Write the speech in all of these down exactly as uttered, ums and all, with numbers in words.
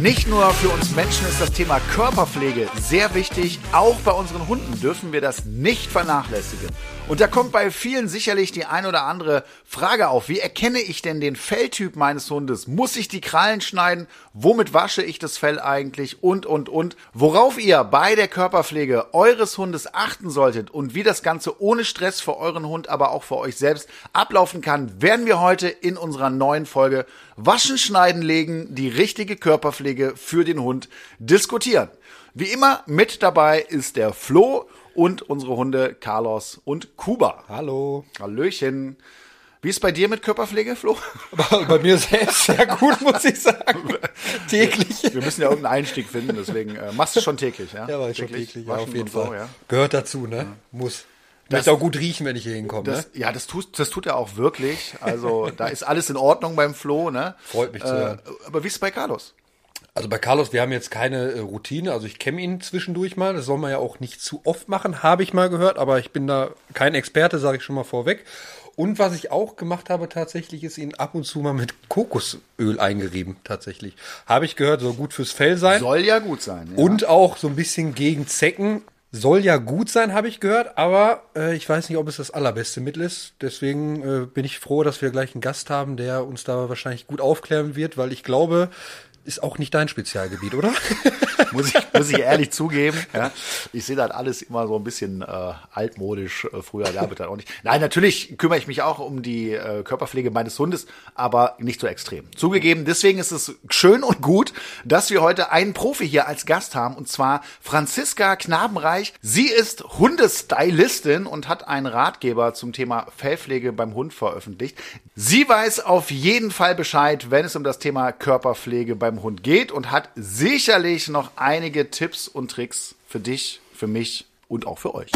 Nicht nur für uns Menschen ist das Thema Körperpflege sehr wichtig, auch bei unseren Hunden dürfen wir das nicht vernachlässigen. Und da kommt bei vielen sicherlich die ein oder andere Frage auf. Wie erkenne ich denn den Felltyp meines Hundes? Muss ich die Krallen schneiden? Womit wasche ich das Fell eigentlich? Und, und, und. Worauf ihr bei der Körperpflege eures Hundes achten solltet und wie das Ganze ohne Stress für euren Hund, aber auch für euch selbst ablaufen kann, werden wir heute in unserer neuen Folge Waschen, Schneiden, Legen, die richtige Körperpflege für den Hund diskutieren. Wie immer mit dabei ist der Flo und unsere Hunde Carlos und Kuba. Hallo. Hallöchen. Wie ist bei dir mit Körperpflege, Flo? Bei mir selbst sehr gut, muss ich sagen. Täglich. Wir müssen ja irgendeinen Einstieg finden, deswegen äh, machst du schon täglich, ja? Ja, war ich schon täglich, ja, auf jeden so, Fall. Ja. Gehört dazu, ne? Ja. Muss. Das möchte auch gut riechen, wenn ich hier hinkomme, das, ne? Ja, das tut, das tut er auch wirklich. Also da ist alles in Ordnung beim Flo, ne? Freut mich zu äh, hören. Aber wie ist es bei Carlos? Also bei Carlos, wir haben jetzt keine äh, Routine, also ich kenne ihn zwischendurch mal, das soll man ja auch nicht zu oft machen, habe ich mal gehört, aber ich bin da kein Experte, sage ich schon mal vorweg. Und was ich auch gemacht habe tatsächlich, ist ihn ab und zu mal mit Kokosöl eingerieben, tatsächlich. Habe ich gehört, soll gut fürs Fell sein. Soll ja gut sein, ja. Und auch so ein bisschen gegen Zecken. Soll ja gut sein, habe ich gehört, aber äh, ich weiß nicht, ob es das allerbeste Mittel ist. Deswegen äh, bin ich froh, dass wir gleich einen Gast haben, der uns da wahrscheinlich gut aufklären wird, weil ich glaube, ist auch nicht dein Spezialgebiet, oder? muss, ich, muss ich ehrlich zugeben. Ja. Ich sehe das alles immer so ein bisschen äh, altmodisch. Äh, früher gab es das auch nicht. Nein, natürlich kümmere ich mich auch um die äh, Körperpflege meines Hundes, aber nicht so extrem. Zugegeben, deswegen ist es schön und gut, dass wir heute einen Profi hier als Gast haben, und zwar Franziska Knabenreich. Sie ist Hundestylistin und hat einen Ratgeber zum Thema Fellpflege beim Hund veröffentlicht. Sie weiß auf jeden Fall Bescheid, wenn es um das Thema Körperpflege beim Hund geht, und hat sicherlich noch einige Tipps und Tricks für dich, für mich und auch für euch.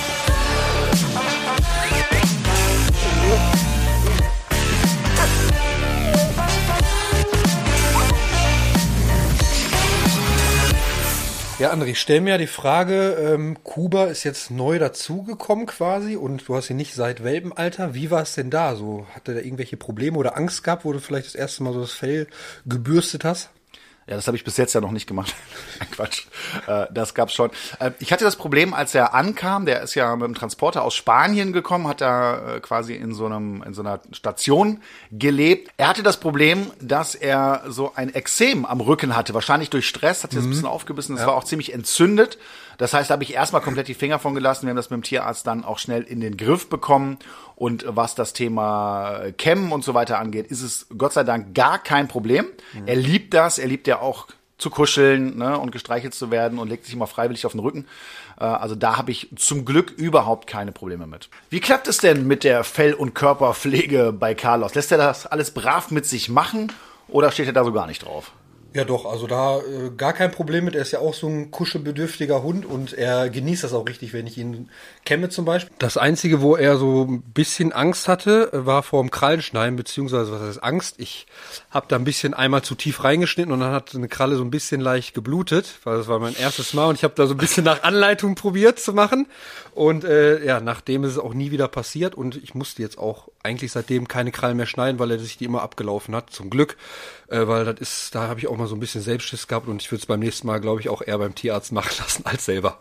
Ja, André, stell mir ja die Frage, ähm, Kuba ist jetzt neu dazugekommen quasi und du hast ihn nicht seit Welpenalter. Wie war es denn da? So, hat er da irgendwelche Probleme oder Angst gehabt, wo du vielleicht das erste Mal so das Fell gebürstet hast? Ja, das habe ich bis jetzt ja noch nicht gemacht. Quatsch, äh, das gab's schon. Äh, ich hatte das Problem, als er ankam, der ist ja mit dem Transporter aus Spanien gekommen, hat da äh, quasi in so einem in so einer Station gelebt. Er hatte das Problem, dass er so ein Ekzem am Rücken hatte, wahrscheinlich durch Stress, hat sich das ein bisschen aufgebissen, das Ja. war auch ziemlich entzündet. Das heißt, da habe ich erstmal komplett die Finger von gelassen. Wir haben das mit dem Tierarzt dann auch schnell in den Griff bekommen. Und was das Thema Kämmen und so weiter angeht, ist es Gott sei Dank gar kein Problem. Mhm. Er liebt das. Er liebt ja auch zu kuscheln, ne, und gestreichelt zu werden und legt sich immer freiwillig auf den Rücken. Äh, also da habe ich zum Glück überhaupt keine Probleme mit. Wie klappt es denn mit der Fell- und Körperpflege bei Carlos? Lässt er das alles brav mit sich machen oder steht er da so gar nicht drauf? Ja doch, also da äh, gar kein Problem mit. Er ist ja auch so ein kuschelbedürftiger Hund und er genießt das auch richtig, wenn ich ihn kämme zum Beispiel. Das Einzige, wo er so ein bisschen Angst hatte, war vor dem Krallenschneiden, beziehungsweise was heißt Angst? Ich habe da ein bisschen einmal zu tief reingeschnitten und dann hat eine Kralle so ein bisschen leicht geblutet, weil das war mein erstes Mal und ich habe da so ein bisschen nach Anleitung probiert zu machen. Und äh, ja, nachdem ist es auch nie wieder passiert und ich musste jetzt auch eigentlich seitdem keine Krallen mehr schneiden, weil er sich die immer abgelaufen hat, zum Glück. Äh, weil das ist, da habe ich auch mal so ein bisschen Selbstschiss gehabt und ich würde es beim nächsten Mal, glaube ich, auch eher beim Tierarzt machen lassen als selber.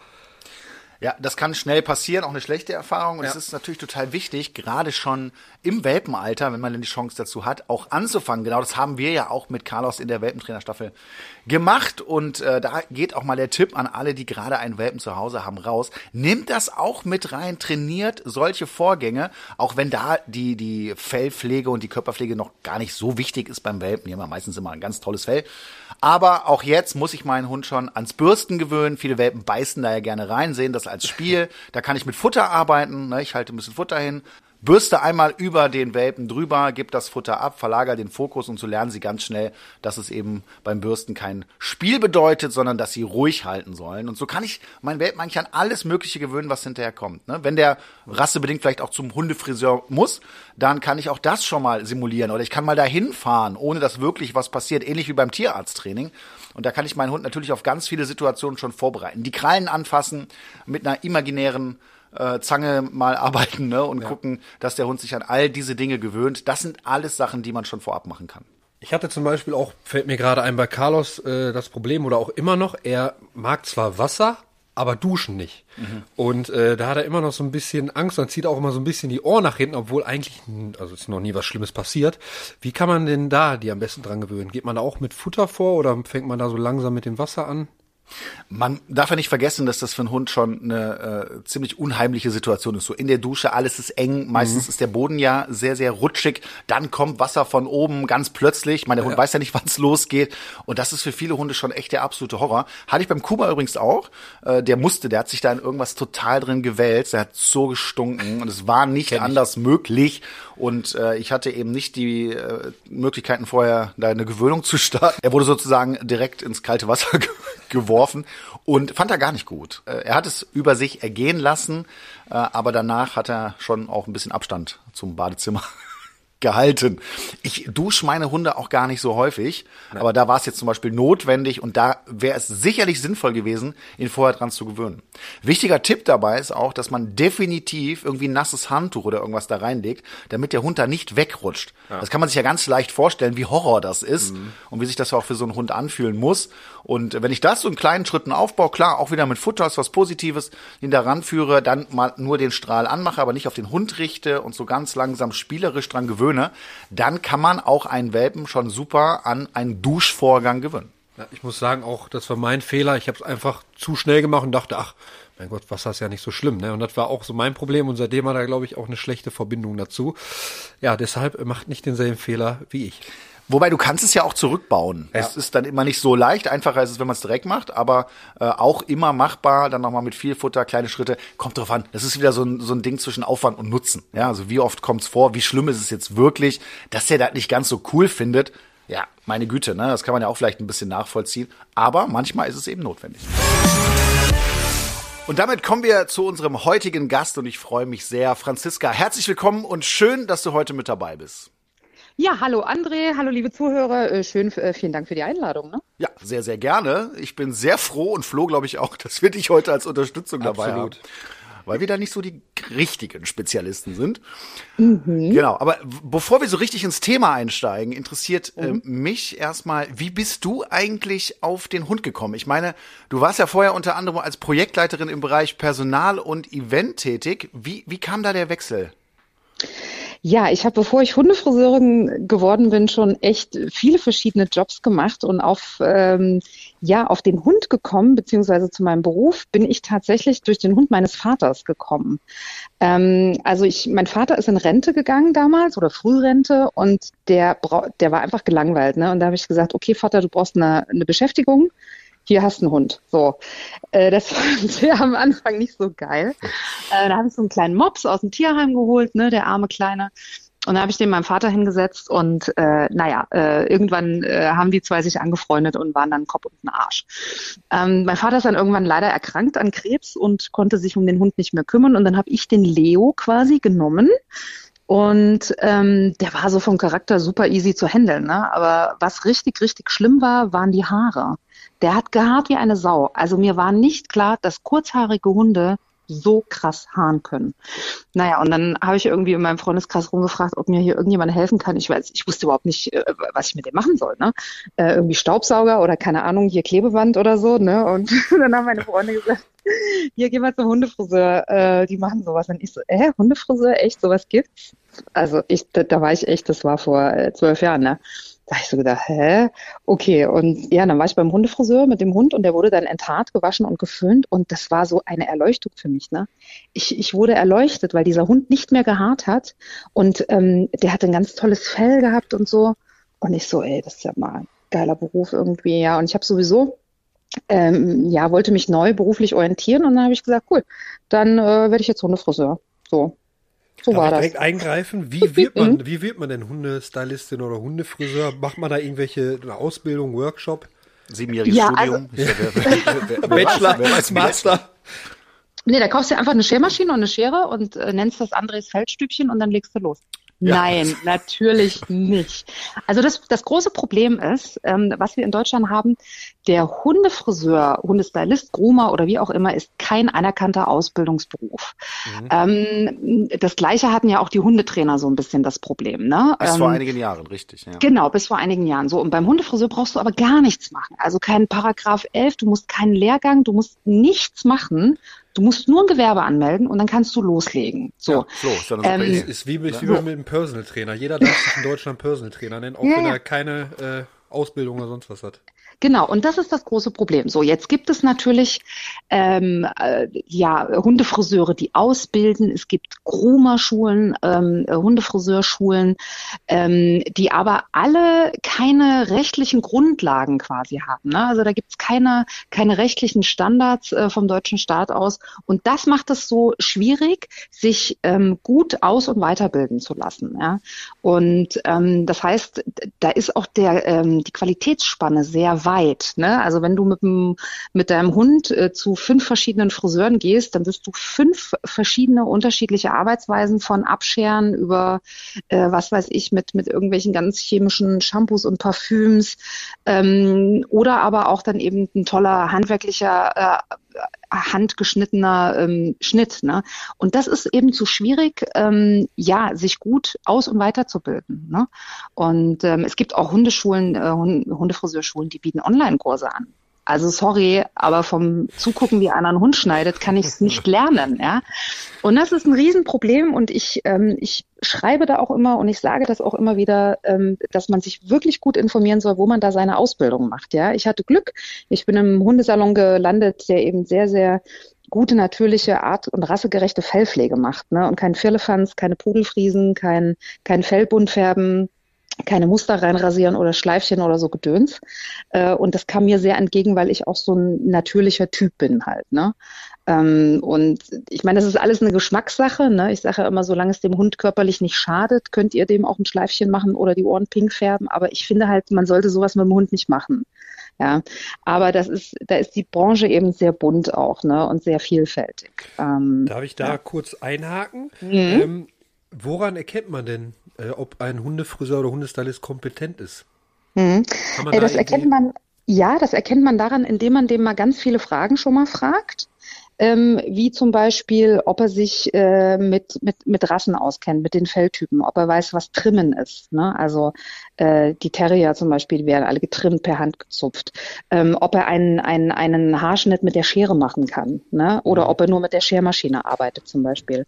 Ja, das kann schnell passieren, auch eine schlechte Erfahrung. Und es Ja. ist natürlich total wichtig, gerade schon im Welpenalter, wenn man denn die Chance dazu hat, auch anzufangen. Genau das haben wir ja auch mit Carlos in der Welpentrainerstaffel gemacht. Und äh, da geht auch mal der Tipp an alle, die gerade einen Welpen zu Hause haben, raus. Nehmt das auch mit rein, trainiert solche Vorgänge, auch wenn da die, die Fellpflege und die Körperpflege noch gar nicht so wichtig ist beim Welpen. Die haben ja meistens immer ein ganz tolles Fell. Aber auch jetzt muss ich meinen Hund schon ans Bürsten gewöhnen. Viele Welpen beißen da ja gerne rein, sehen das als Spiel. Da kann ich mit Futter arbeiten. Ne? Ich halte ein bisschen Futter hin, bürste einmal über den Welpen drüber, gebe das Futter ab, verlagere den Fokus und so lernen sie ganz schnell, dass es eben beim Bürsten kein Spiel bedeutet, sondern dass sie ruhig halten sollen. Und so kann ich meinen Welpen eigentlich an alles Mögliche gewöhnen, was hinterher kommt. Ne? Wenn der rassebedingt vielleicht auch zum Hundefriseur muss, dann kann ich auch das schon mal simulieren. Oder ich kann mal dahin fahren, ohne dass wirklich was passiert, ähnlich wie beim Tierarzttraining. Und da kann ich meinen Hund natürlich auf ganz viele Situationen schon vorbereiten. Die Krallen anfassen, mit einer imaginären äh, Zange mal arbeiten, ne, und ja. gucken, dass der Hund sich an all diese Dinge gewöhnt. Das sind alles Sachen, die man schon vorab machen kann. Ich hatte zum Beispiel auch, fällt mir gerade ein, bei Carlos äh, das Problem oder auch immer noch, er mag zwar Wasser, aber duschen nicht. Mhm. Und äh, da hat er immer noch so ein bisschen Angst und zieht auch immer so ein bisschen die Ohren nach hinten, obwohl eigentlich, also ist noch nie was Schlimmes passiert. Wie kann man denn da die am besten dran gewöhnen? Geht man da auch mit Futter vor oder fängt man da so langsam mit dem Wasser an? Man darf ja nicht vergessen, dass das für einen Hund schon eine äh, ziemlich unheimliche Situation ist. So in der Dusche, alles ist eng, meistens mhm. ist der Boden ja sehr, sehr rutschig, dann kommt Wasser von oben ganz plötzlich. Ich meine, der Hund ja. weiß ja nicht, wann es losgeht und das ist für viele Hunde schon echt der absolute Horror. Hatte ich beim Kuma übrigens auch. Äh, der musste, der hat sich da in irgendwas total drin gewälzt, der hat so gestunken und es war nicht Kenn anders ich. möglich. Und äh, ich hatte eben nicht die äh, Möglichkeiten vorher, da eine Gewöhnung zu starten. Er wurde sozusagen direkt ins kalte Wasser ge- geworfen und fand er gar nicht gut. Äh, er hat es über sich ergehen lassen, äh, aber danach hat er schon auch ein bisschen Abstand zum Badezimmer gehalten. Ich dusche meine Hunde auch gar nicht so häufig, Nein. aber da war es jetzt zum Beispiel notwendig und da wäre es sicherlich sinnvoll gewesen, ihn vorher dran zu gewöhnen. Wichtiger Tipp dabei ist auch, dass man definitiv irgendwie ein nasses Handtuch oder irgendwas da reinlegt, damit der Hund da nicht wegrutscht. Ja. Das kann man sich ja ganz leicht vorstellen, wie Horror das ist mhm. und wie sich das auch für so einen Hund anfühlen muss. Und wenn ich das so in kleinen Schritten aufbaue, klar, auch wieder mit Futter ist was Positives, ihn da ranführe, dann mal nur den Strahl anmache, aber nicht auf den Hund richte und so ganz langsam spielerisch dran gewöhne, dann kann man auch einen Welpen schon super an einen Duschvorgang gewöhnen. Ja, ich muss sagen, auch das war mein Fehler. Ich habe es einfach zu schnell gemacht und dachte, ach, mein Gott, Wasser ist ja nicht so schlimm. Ne? Und das war auch so mein Problem und seitdem hat er, glaube ich, auch eine schlechte Verbindung dazu. Ja, deshalb macht nicht denselben Fehler wie ich. Wobei, du kannst es ja auch zurückbauen. Ja. Es ist dann immer nicht so leicht. Einfacher ist es, wenn man es direkt macht, aber äh, auch immer machbar. Dann nochmal mit viel Futter, kleine Schritte. Kommt drauf an. Das ist wieder so ein, so ein Ding zwischen Aufwand und Nutzen. Ja, also wie oft kommt's vor? Wie schlimm ist es jetzt wirklich? Dass er das nicht ganz so cool findet. Ja, meine Güte, ne? Das kann man ja auch vielleicht ein bisschen nachvollziehen. Aber manchmal ist es eben notwendig. Und damit kommen wir zu unserem heutigen Gast und ich freue mich sehr. Franziska, herzlich willkommen und schön, dass du heute mit dabei bist. Ja, hallo André, hallo liebe Zuhörer, schön, vielen Dank für die Einladung. Ne? Ja, sehr, sehr gerne. Ich bin sehr froh und Flo, glaube ich auch, dass wir dich heute als Unterstützung dabei Absolut. haben. Weil wir da nicht so die richtigen Spezialisten sind. Mhm. Genau, aber bevor wir so richtig ins Thema einsteigen, interessiert mhm. äh, mich erstmal, wie bist du eigentlich auf den Hund gekommen? Ich meine, du warst ja vorher unter anderem als Projektleiterin im Bereich Personal und Event tätig. Wie, wie kam da der Wechsel? Ja, ich habe, bevor ich Hundefriseurin geworden bin, schon echt viele verschiedene Jobs gemacht und auf ähm, ja auf den Hund gekommen, beziehungsweise zu meinem Beruf bin ich tatsächlich durch den Hund meines Vaters gekommen. Ähm, also ich, mein Vater ist in Rente gegangen damals oder Frührente und der bra- der war einfach gelangweilt, ne? Und da habe ich gesagt, okay Vater, du brauchst eine, eine Beschäftigung. Hier hast du einen Hund. So, äh, das fand wir am Anfang nicht so geil. Äh, da habe ich so einen kleinen Mops aus dem Tierheim geholt, ne, der arme Kleine. Und da habe ich den meinem Vater hingesetzt und äh, naja, äh, irgendwann äh, haben die zwei sich angefreundet und waren dann Kopf und ein Arsch. Ähm, mein Vater ist dann irgendwann leider erkrankt an Krebs und konnte sich um den Hund nicht mehr kümmern. Und dann habe ich den Leo quasi genommen. Und ähm, der war so vom Charakter super easy zu handeln, ne? Aber was richtig, richtig schlimm war, waren die Haare. Der hat gehaart wie eine Sau. Also mir war nicht klar, dass kurzhaarige Hunde so krass haaren können. Naja, und dann habe ich irgendwie in meinem Freundeskreis rumgefragt, ob mir hier irgendjemand helfen kann. Ich weiß, ich wusste überhaupt nicht, was ich mit dem machen soll, ne? Äh, irgendwie Staubsauger oder keine Ahnung, hier Klebeband oder so, ne? Und dann haben meine Freunde gesagt, hier, geh mal zum Hundefriseur, äh, die machen sowas. Und ich so, äh, Hundefriseur, echt, sowas gibt's? Also ich, da, da war ich echt, das war vor äh, zwölf Jahren, ne? Da habe ich so gedacht, hä? Okay, und ja, dann war ich beim Hundefriseur mit dem Hund und der wurde dann enthaart, gewaschen und geföhnt und das war so eine Erleuchtung für mich, ne? Ich, ich wurde erleuchtet, weil dieser Hund nicht mehr gehaart hat und ähm, der hat ein ganz tolles Fell gehabt und so und ich so, ey, das ist ja mal ein geiler Beruf irgendwie, ja, und ich habe sowieso ähm, ja, wollte mich neu beruflich orientieren und dann habe ich gesagt, cool, dann äh, werde ich jetzt Hundefriseur, so. So Darf war ich das. direkt eingreifen? Wie wird man, wie wird man denn Hundestylistin oder Hundefriseur? Macht man da irgendwelche eine Ausbildung, Workshop? Siebenjähriges Ja, Studium. also- Ja, wer- wer- wer- wer- Bachelor, wer weiß, wie das- Master? Nee, da kaufst du einfach eine Schermaschine und eine Schere und äh, nennst das Andres Feldstübchen und dann legst du los. Nein, Ja. natürlich nicht. Also das, das große Problem ist, ähm, was wir in Deutschland haben, der Hundefriseur, Hundestylist, Groomer oder wie auch immer, ist kein anerkannter Ausbildungsberuf. Mhm. Ähm, das Gleiche hatten ja auch die Hundetrainer so ein bisschen das Problem, ne? Bis ähm, vor einigen Jahren, richtig. Ja. Genau, bis vor einigen Jahren so. Und beim Hundefriseur brauchst du aber gar nichts machen. Also keinen Paragraph elf, du musst keinen Lehrgang, du musst nichts machen. Du musst nur ein Gewerbe anmelden und dann kannst du loslegen. So. Ja, so, ist ja eine super Ähm, Idee. Ist wie mit, Ja. wie mit einem Personal Trainer. Jeder darf sich in Deutschland Personal Trainer nennen, auch Ja, wenn ja. er keine äh, Ausbildung oder sonst was hat. Genau, und das ist das große Problem. So, jetzt gibt es natürlich ähm, äh, ja Hundefriseure, die ausbilden. Es gibt Groomer-Schulen, ähm, äh, Hundefriseurschulen, ähm, die aber alle keine rechtlichen Grundlagen quasi haben. Ne? Also da gibt es keine keine rechtlichen Standards äh, vom deutschen Staat aus. Und das macht es so schwierig, sich ähm, gut aus- und weiterbilden zu lassen. Ja? Und ähm, das heißt, da ist auch der ähm, die Qualitätsspanne sehr weit. Ne? Also wenn du mit, dem, mit deinem Hund äh, zu fünf verschiedenen Friseuren gehst, dann wirst du fünf verschiedene unterschiedliche Arbeitsweisen von Abscheren über, äh, was weiß ich, mit, mit irgendwelchen ganz chemischen Shampoos und Parfüms ähm, oder aber auch dann eben ein toller handwerklicher äh, handgeschnittener ähm, Schnitt. Ne? Und das ist eben zu schwierig, ähm, ja, sich gut aus- und weiterzubilden. Ne? Und ähm, es gibt auch Hundeschulen, äh, Hundefriseurschulen, die bieten Online-Kurse an. Also sorry, aber vom Zugucken, wie einer einen Hund schneidet, kann ich es nicht lernen. Ja? Und das ist ein Riesenproblem und ich, ähm, ich schreibe da auch immer und ich sage das auch immer wieder, ähm, dass man sich wirklich gut informieren soll, wo man da seine Ausbildung macht. Ja, ich hatte Glück. Ich bin im Hundesalon gelandet, der eben sehr, sehr gute, natürliche, art- und rassegerechte Fellpflege macht. Ne? Und kein Firlefanz, keine Pudelfriesen, kein, kein Fellbuntfärben, keine Muster reinrasieren oder Schleifchen oder so Gedöns. Äh, und das kam mir sehr entgegen, weil ich auch so ein natürlicher Typ bin halt. Ne? Ähm, und ich meine, das ist alles eine Geschmackssache. Ne? Ich sage ja immer, solange es dem Hund körperlich nicht schadet, könnt ihr dem auch ein Schleifchen machen oder die Ohren pink färben. Aber ich finde halt, man sollte sowas mit dem Hund nicht machen. Ja, aber das ist, da ist die Branche eben sehr bunt auch, ne, und sehr vielfältig. Ähm, Darf ich da ja. kurz einhaken? Mhm. Ähm, woran erkennt man denn, äh, ob ein Hundefriseur oder Hundestylist kompetent ist? Mhm. Kann man Äh, da das erkennt irgendwie- man, ja, das erkennt man daran, indem man dem mal ganz viele Fragen schon mal fragt. Ähm, wie zum Beispiel, ob er sich äh, mit, mit, mit Rassen auskennt, mit den Felltypen, ob er weiß, was Trimmen ist. Ne? Also äh, die Terrier zum Beispiel, die werden alle getrimmt, per Hand gezupft. Ähm, ob er einen, einen, einen Haarschnitt mit der Schere machen kann, ne? Oder ob er nur mit der Schermaschine arbeitet zum Beispiel.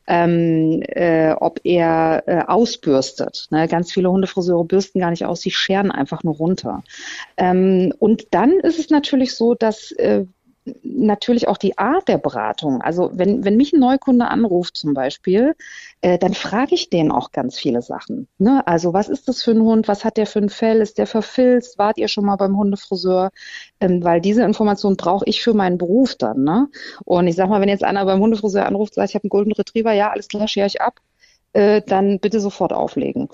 Ähm, äh, ob er äh, ausbürstet. Ne? Ganz viele Hundefriseure bürsten gar nicht aus, sie scheren einfach nur runter. Ähm, und dann ist es natürlich so, dass äh, natürlich auch die Art der Beratung. Also wenn, wenn mich ein Neukunde anruft zum Beispiel, äh, dann frage ich den auch ganz viele Sachen. Ne? Also was ist das für ein Hund? Was hat der für ein Fell? Ist der verfilzt? Wart ihr schon mal beim Hundefriseur? Ähm, weil diese Information brauche ich für meinen Beruf dann. Ne? Und ich sag mal, wenn jetzt einer beim Hundefriseur anruft, sagt, ich habe einen Golden Retriever, ja, alles klar, schere ich ab, äh, dann bitte sofort auflegen.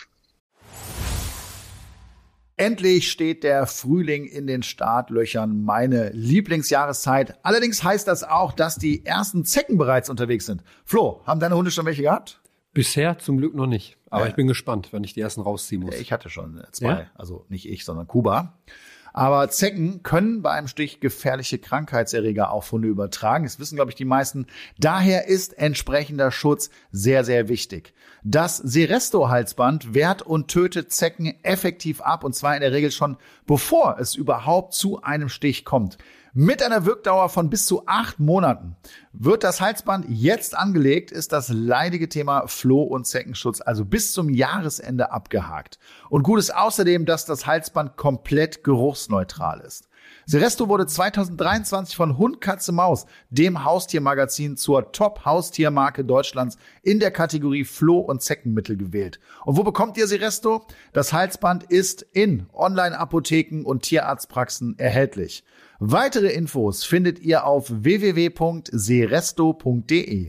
Endlich steht der Frühling in den Startlöchern, meine Lieblingsjahreszeit. Allerdings heißt das auch, dass die ersten Zecken bereits unterwegs sind. Flo, haben deine Hunde schon welche gehabt? Bisher zum Glück noch nicht. Aber Ja. ich bin gespannt, wenn ich die ersten rausziehen muss. Ich hatte schon zwei, Ja? also nicht ich, sondern Kuba. Aber Zecken können bei einem Stich gefährliche Krankheitserreger auf Hunde übertragen. Das wissen, glaube ich, die meisten. Daher ist entsprechender Schutz sehr, sehr wichtig. Das Seresto-Halsband wehrt und tötet Zecken effektiv ab, und zwar in der Regel schon, bevor es überhaupt zu einem Stich kommt. Mit einer Wirkdauer von bis zu acht Monaten. Wird das Halsband jetzt angelegt, ist das leidige Thema Floh- und Zeckenschutz also bis zum Jahresende abgehakt. Und gut ist außerdem, dass das Halsband komplett geruchsneutral ist. Seresto wurde zweitausenddreiundzwanzig von Hund, Katze, Maus, dem Haustiermagazin, zur Top-Haustiermarke Deutschlands in der Kategorie Floh- und Zeckenmittel gewählt. Und wo bekommt ihr Seresto? Das Halsband ist in Online-Apotheken und Tierarztpraxen erhältlich. Weitere Infos findet ihr auf w w w punkt seresto punkt d e.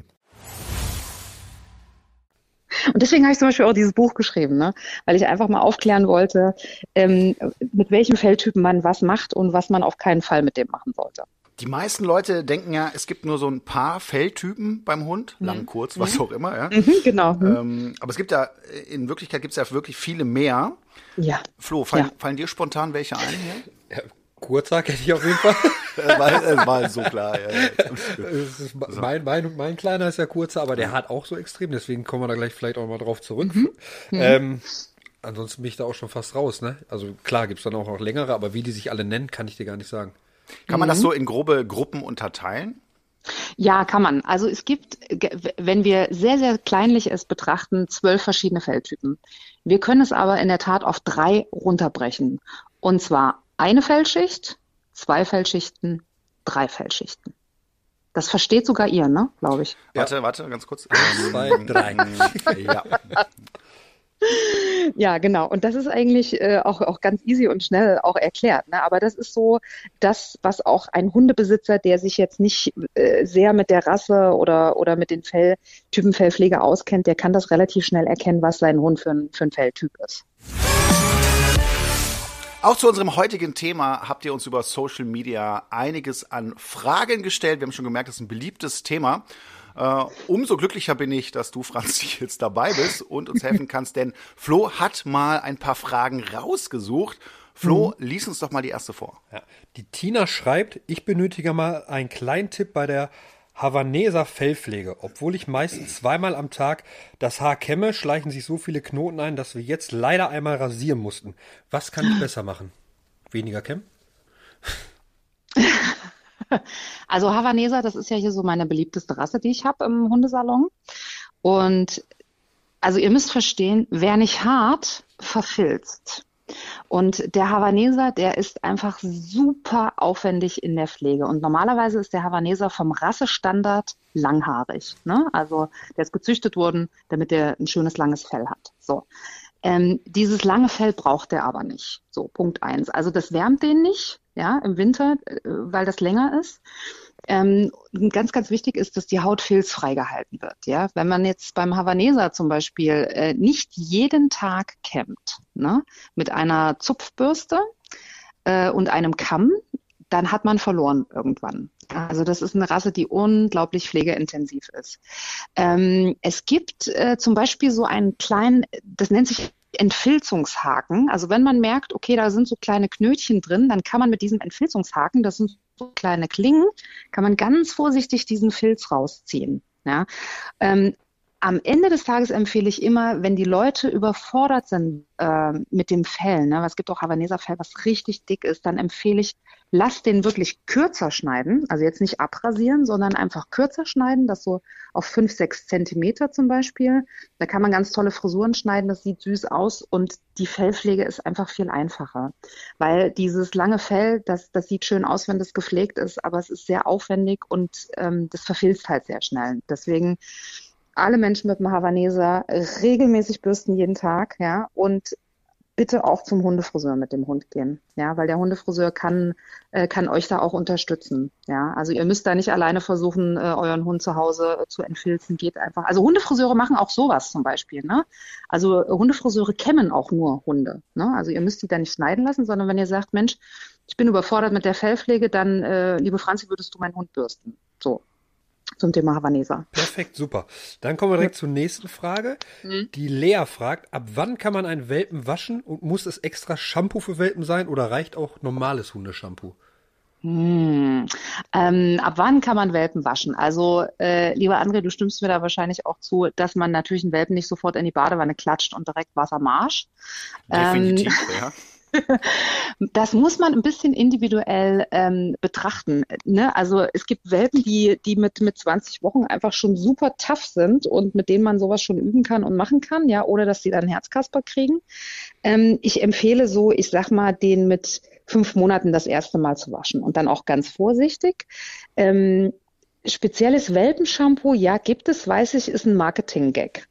Und deswegen habe ich zum Beispiel auch dieses Buch geschrieben, ne? Weil ich einfach mal aufklären wollte, ähm, mit welchem Felltypen man was macht und was man auf keinen Fall mit dem machen sollte. Die meisten Leute denken ja, es gibt nur so ein paar Felltypen beim Hund, lang, Mhm. kurz, was auch immer. Ja. Mhm, genau. Mhm. Ähm, aber es gibt ja, in Wirklichkeit gibt es ja wirklich viele mehr. Ja. Flo, fallen, Ja. fallen dir spontan welche ein hier? Ja, Kurzer kenne ich auf jeden Fall. Es war, es war so klar. Ja, ja. Es ist, mein, mein, mein Kleiner ist ja kurzer, aber der hat auch so extrem, deswegen kommen wir da gleich vielleicht auch mal drauf zurück. Mhm. Ähm, ansonsten bin ich da auch schon fast raus, ne? Also klar gibt's dann auch noch längere, aber wie die sich alle nennen, kann ich dir gar nicht sagen. Kann man das so in grobe Gruppen unterteilen? Ja, kann man. Also es gibt, ge- wenn wir sehr, sehr kleinlich es betrachten, zwölf verschiedene Felltypen. Wir können es aber in der Tat auf drei runterbrechen. Und zwar eine Fellschicht, zwei Fellschichten, drei Fellschichten. Das versteht sogar ihr, ne? Glaube ich. Warte, warte, ganz kurz. Zwei, drei. Ja. Ja, genau. Und das ist eigentlich äh, auch, auch ganz easy und schnell auch erklärt. Ne? Aber das ist so das, was auch ein Hundebesitzer, der sich jetzt nicht äh, sehr mit der Rasse oder, oder mit den Fell, Typen Fellpflege auskennt, der kann das relativ schnell erkennen, was sein Hund für ein, für ein Felltyp ist. Auch zu unserem heutigen Thema habt ihr uns über Social Media einiges an Fragen gestellt. Wir haben schon gemerkt, das ist ein beliebtes Thema. Uh, umso glücklicher bin ich, dass du, Franzi, jetzt dabei bist und uns helfen kannst, denn Flo hat mal ein paar Fragen rausgesucht. Flo, mhm. lies uns doch mal die erste vor. Ja. Die Tina schreibt, ich benötige mal einen kleinen Tipp bei der Havaneser Fellpflege. Obwohl ich meistens zweimal am Tag das Haar kämme, schleichen sich so viele Knoten ein, dass wir jetzt leider einmal rasieren mussten. Was kann ich besser machen? Weniger kämmen? Also Havaneser, das ist ja hier so meine beliebteste Rasse, die ich habe im Hundesalon. Und also ihr müsst verstehen, wer nicht hart, verfilzt. Und der Havaneser, der ist einfach super aufwendig in der Pflege. Und normalerweise ist der Havaneser vom Rassestandard langhaarig. Ne? Also der ist gezüchtet worden, damit er ein schönes langes Fell hat. So. Ähm, dieses lange Fell braucht der aber nicht. So, Punkt eins. Also das wärmt den nicht, ja, im Winter, äh, weil das länger ist. Ähm, ganz, ganz wichtig ist, dass die Haut filzfrei gehalten wird. Ja, wenn man jetzt beim Havaneser zum Beispiel äh, nicht jeden Tag kämmt, ne, mit einer Zupfbürste äh, und einem Kamm, dann hat man verloren irgendwann. Also das ist eine Rasse, die unglaublich pflegeintensiv ist. Ähm, es gibt äh, zum Beispiel so einen kleinen, das nennt sich Entfilzungshaken. Also wenn man merkt, okay, da sind so kleine Knötchen drin, dann kann man mit diesem Entfilzungshaken, das sind so kleine Klingen, kann man ganz vorsichtig diesen Filz rausziehen. Ja? Ähm, am Ende des Tages empfehle ich immer, wenn die Leute überfordert sind äh, mit dem Fell, ne, weil es gibt auch Havaneser Fell, was richtig dick ist, dann empfehle ich, lass den wirklich kürzer schneiden, also jetzt nicht abrasieren, sondern einfach kürzer schneiden, das so auf fünf, sechs Zentimeter zum Beispiel. Da kann man ganz tolle Frisuren schneiden, das sieht süß aus und die Fellpflege ist einfach viel einfacher, weil dieses lange Fell, das, das sieht schön aus, wenn das gepflegt ist, aber es ist sehr aufwendig und ähm, das verfilzt halt sehr schnell. Deswegen alle Menschen mit dem Havaneser regelmäßig bürsten jeden Tag, ja, und bitte auch zum Hundefriseur mit dem Hund gehen, ja, weil der Hundefriseur kann äh, kann euch da auch unterstützen, ja. Also ihr müsst da nicht alleine versuchen, äh, euren Hund zu Hause äh, zu entfilzen, geht einfach. Also Hundefriseure machen auch sowas zum Beispiel, ne. Also äh, Hundefriseure kämmen auch nur Hunde, ne. Also ihr müsst die da nicht schneiden lassen, sondern wenn ihr sagt, Mensch, ich bin überfordert mit der Fellpflege, dann, äh, liebe Franzi, würdest du meinen Hund bürsten? So. Zum Thema Havaneser. Perfekt, super. Dann kommen wir direkt zur nächsten Frage. Mhm. Die Lea fragt, ab wann kann man einen Welpen waschen und muss es extra Shampoo für Welpen sein oder reicht auch normales Hundeshampoo? Hm. Ähm, ab wann kann man Welpen waschen? Also, äh, lieber André, du stimmst mir da wahrscheinlich auch zu, dass man natürlich einen Welpen nicht sofort in die Badewanne klatscht und direkt Wassermarsch. Definitiv, ähm, ja. Das muss man ein bisschen individuell ähm, betrachten. Ne? Also es gibt Welpen, die, die mit, mit zwanzig Wochen einfach schon super tough sind und mit denen man sowas schon üben kann und machen kann, ja, ohne dass sie dann Herzkasper kriegen. Ähm, ich empfehle so, ich sag mal, den mit fünf Monaten das erste Mal zu waschen und dann auch ganz vorsichtig. Ähm, spezielles Welpenshampoo, ja, gibt es, weiß ich, ist ein Marketing-Gag.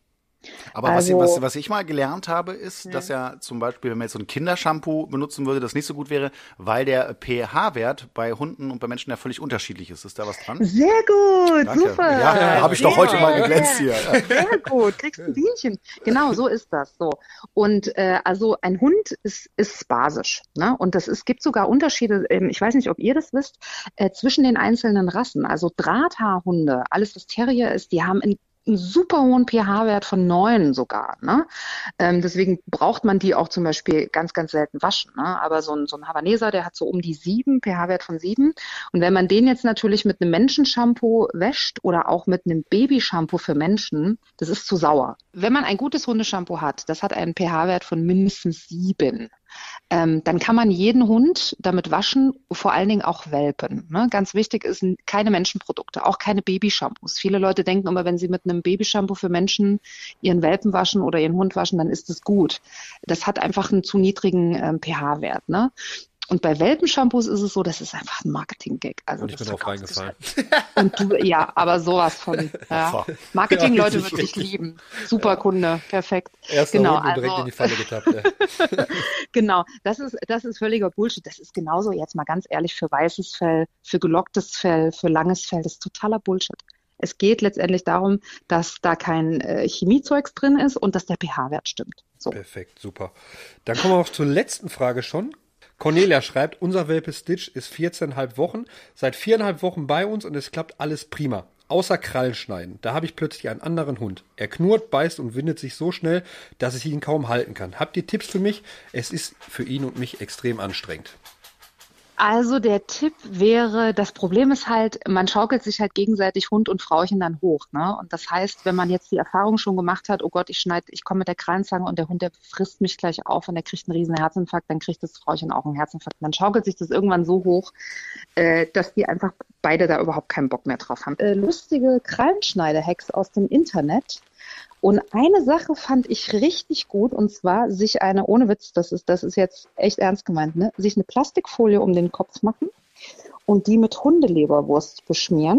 Aber Also, was, was, was ich mal gelernt habe, ist, ja. dass ja zum Beispiel, wenn man jetzt so ein Kindershampoo benutzen würde, das nicht so gut wäre, weil der pH-Wert bei Hunden und bei Menschen ja völlig unterschiedlich ist. Ist da was dran? Sehr gut, Danke. super. Ja, ja, habe ich doch heute mal geglänzt hier. Sehr gut, kriegst ein Bienchen. Genau, so ist das. So. Und äh, also ein Hund ist, ist basisch. Ne? Und das ist, gibt sogar Unterschiede, ähm, ich weiß nicht, ob ihr das wisst, äh, zwischen den einzelnen Rassen. Also Drahthaarhunde, alles was Terrier ist, die haben in einen super hohen pH-Wert von neun sogar. Ne? Ähm, deswegen braucht man die auch zum Beispiel ganz, ganz selten waschen. Ne? Aber so ein, so ein Havaneser, der hat so um die sieben, pH-Wert von sieben. Und wenn man den jetzt natürlich mit einem Menschenshampoo wäscht oder auch mit einem Babyshampoo für Menschen, das ist zu sauer. Wenn man ein gutes Hundeshampoo hat, das hat einen pH-Wert von mindestens sieben. Ähm, dann kann man jeden Hund damit waschen, vor allen Dingen auch Welpen. Ne? Ganz wichtig ist keine Menschenprodukte, auch keine Babyshampoos. Viele Leute denken immer, wenn sie mit einem Babyshampoo für Menschen ihren Welpen waschen oder ihren Hund waschen, dann ist es gut. Das hat einfach einen zu niedrigen ähm, pH-Wert. Ne? Und bei Welpenshampoos ist es so, das ist einfach ein Marketing-Gag. Also Und ich das bin drauf verkauft sich reingefallen. halt. Und du, ja, aber sowas von. Ja. Marketing-Leute würde ich lieben. Super Kunde, perfekt. Erster Genau, Hund und direkt also- in die Falle getappt. Ja. Genau, das ist, das ist völliger Bullshit. Das ist genauso, jetzt mal ganz ehrlich, für weißes Fell, für gelocktes Fell, für langes Fell. Das ist totaler Bullshit. Es geht letztendlich darum, dass da kein äh, Chemiezeugs drin ist und dass der pH-Wert stimmt. So. Perfekt, super. Dann kommen wir auch zur letzten Frage schon. Cornelia schreibt, unser Welpe Stitch ist vierzehn Komma fünf Wochen, seit viereinhalb Wochen bei uns und es klappt alles prima. Außer Krallenschneiden. Da habe ich plötzlich einen anderen Hund. Er knurrt, beißt und windet sich so schnell, dass ich ihn kaum halten kann. Habt ihr Tipps für mich? Es ist für ihn und mich extrem anstrengend. Also der Tipp wäre, das Problem ist halt, man schaukelt sich halt gegenseitig Hund und Frauchen dann hoch. Ne? Und das heißt, wenn man jetzt die Erfahrung schon gemacht hat, oh Gott, ich schneide, ich komme mit der Krallenzange und der Hund, der frisst mich gleich auf und der kriegt einen riesen Herzinfarkt, dann kriegt das Frauchen auch einen Herzinfarkt. Dann schaukelt sich das irgendwann so hoch, äh, dass die einfach beide da überhaupt keinen Bock mehr drauf haben. Äh, lustige Krallenschneide-Hacks aus dem Internet. Und eine Sache fand ich richtig gut, und zwar sich eine, ohne Witz, das ist, das ist jetzt echt ernst gemeint, ne, sich eine Plastikfolie um den Kopf machen und die mit Hundeleberwurst beschmieren.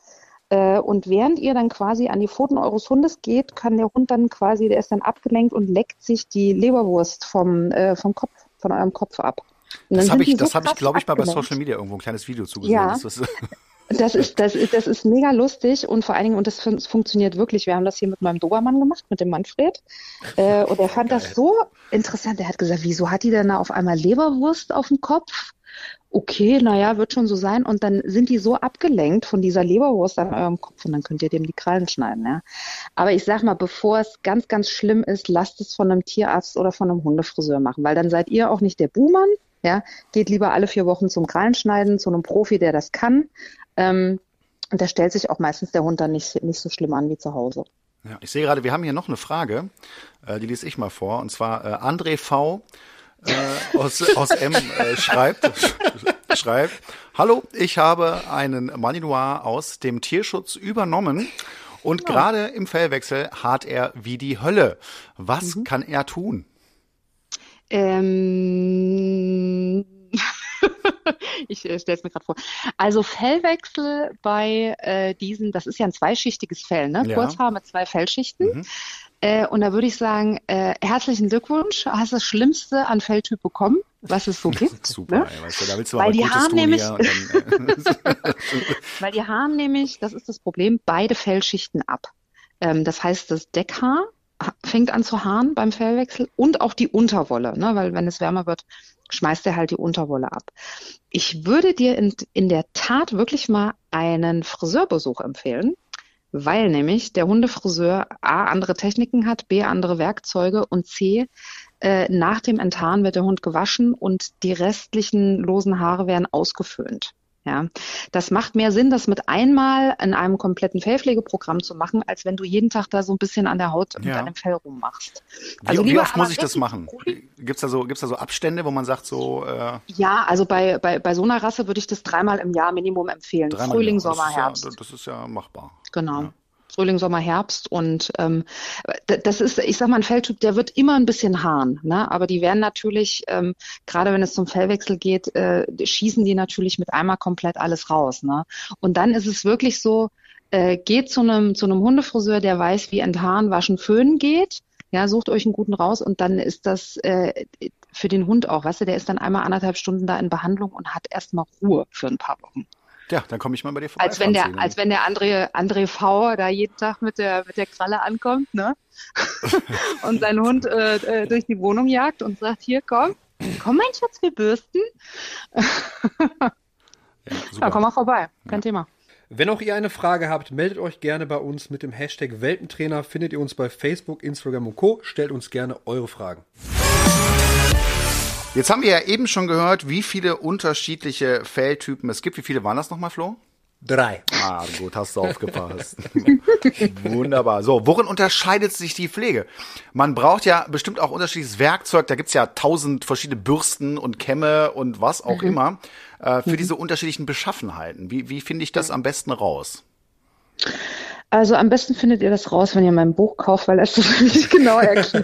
Äh, und während ihr dann quasi an die Pfoten eures Hundes geht, kann der Hund dann quasi, der ist dann abgelenkt und leckt sich die Leberwurst vom, äh, vom Kopf, von eurem Kopf ab. Und Das dann habe sind ich, die so das habe ich, krass glaube ich, mal bei abgelenkt. Social Media irgendwo ein kleines Video zugesehen. Ja. Das ist, Das ist, das ist, das ist mega lustig und vor allen Dingen, und das fun- funktioniert wirklich. Wir haben das hier mit meinem Dobermann gemacht, mit dem Manfred. Äh, und er fand das so interessant. Er hat gesagt, wieso hat die denn da auf einmal Leberwurst auf dem Kopf? Okay, naja, wird schon so sein. Und dann sind die so abgelenkt von dieser Leberwurst an eurem Kopf und dann könnt ihr dem die Krallen schneiden. Ja. Aber ich sag mal, bevor es ganz, ganz schlimm ist, lasst es von einem Tierarzt oder von einem Hundefriseur machen, weil dann seid ihr auch nicht der Buhmann. Ja, geht lieber alle vier Wochen zum Krallenschneiden, zu einem Profi, der das kann. Ähm, und da stellt sich auch meistens der Hund dann nicht, nicht so schlimm an wie zu Hause. ja, ich sehe gerade, wir haben hier noch eine Frage, äh, die lese ich mal vor. Und zwar äh, André V. Äh, aus, aus M äh, schreibt, schreibt, hallo, ich habe einen Malinois aus dem Tierschutz übernommen und Ja. gerade im Fellwechsel hart er wie die Hölle. Was Mhm. kann er tun? Ähm, ich äh, stelle es mir gerade vor. Also Fellwechsel bei äh, diesen, das ist ja ein zweischichtiges Fell, ne? Ja. Kurzhaar mit zwei Fellschichten. Mhm. Äh, und da würde ich sagen, äh, herzlichen Glückwunsch, hast das Schlimmste an Felltyp bekommen, was es so gibt. Super, Ne? ey, weißt du, da willst du Weil mal was die Gutes haben tun nämlich- hier. Und dann, äh, Weil die haben nämlich, das ist das Problem, beide Fellschichten ab. Ähm, das heißt, das Deckhaar ha- fängt an zu haaren beim Fellwechsel und auch die Unterwolle, ne? Weil wenn es wärmer wird, schmeißt er halt die Unterwolle ab. Ich würde dir in, in der Tat wirklich mal einen Friseurbesuch empfehlen, weil nämlich der Hundefriseur A, andere Techniken hat, B, andere Werkzeuge und C, äh, nach dem Enthaaren wird der Hund gewaschen und die restlichen losen Haare werden ausgeföhnt. Ja, das macht mehr Sinn, das mit einmal in einem kompletten Fellpflegeprogramm zu machen, als wenn du jeden Tag da so ein bisschen an der Haut und Ja. an dem Fell rummachst. wie, wie lieber oft muss aber ich das wirklich machen? Profi- Gibt's da so, gibt's da so Abstände, wo man sagt so, äh, Ja, also bei, bei, bei so einer Rasse würde ich das dreimal im Jahr Minimum empfehlen. dreimal Frühling, im Jahr? Sommer, das ist ja, Herbst. Das ist ja machbar. Genau. Ja. Frühling, Sommer, Herbst und ähm, d- das ist, ich sag mal, ein Felltyp, der wird immer ein bisschen haaren, ne? Aber die werden natürlich, ähm, gerade wenn es zum Fellwechsel geht, äh, schießen die natürlich mit einmal komplett alles raus, ne? Und dann ist es wirklich so, äh, geht zu einem zu einem Hundefriseur, der weiß, wie Enthaaren, Waschen, Föhnen geht. Ja, sucht euch einen guten raus und dann ist das äh, für den Hund auch, weißt du, der ist dann einmal anderthalb Stunden da in Behandlung und hat erstmal Ruhe für ein paar Wochen. Ja, dann komme ich mal bei dir vorbei. Als wenn der, Franzi, als wenn der André, André V. da jeden Tag mit der, mit der Kralle ankommt, ne? Und sein Hund äh, durch die Wohnung jagt und sagt, hier, komm, komm mein Schatz, wir bürsten. Ja, super. Ja, komm mal vorbei, kein ja. Thema. Wenn auch ihr eine Frage habt, meldet euch gerne bei uns mit dem Hashtag Welpentrainer. Findet ihr uns bei Facebook, Instagram und Co. Stellt uns gerne eure Fragen. Jetzt haben wir ja eben schon gehört, wie viele unterschiedliche Felltypen es gibt. Wie viele waren das nochmal, Flo? Drei. Ah, gut, hast du aufgepasst. Wunderbar. So, worin unterscheidet sich die Pflege? Man braucht ja bestimmt auch unterschiedliches Werkzeug. Da gibt's ja tausend verschiedene Bürsten und Kämme und was auch mhm. immer äh, für mhm. diese unterschiedlichen Beschaffenheiten. Wie, wie finde ich das am besten raus? Also am besten findet ihr das raus, wenn ihr mein Buch kauft, weil es das nicht genau erklärt.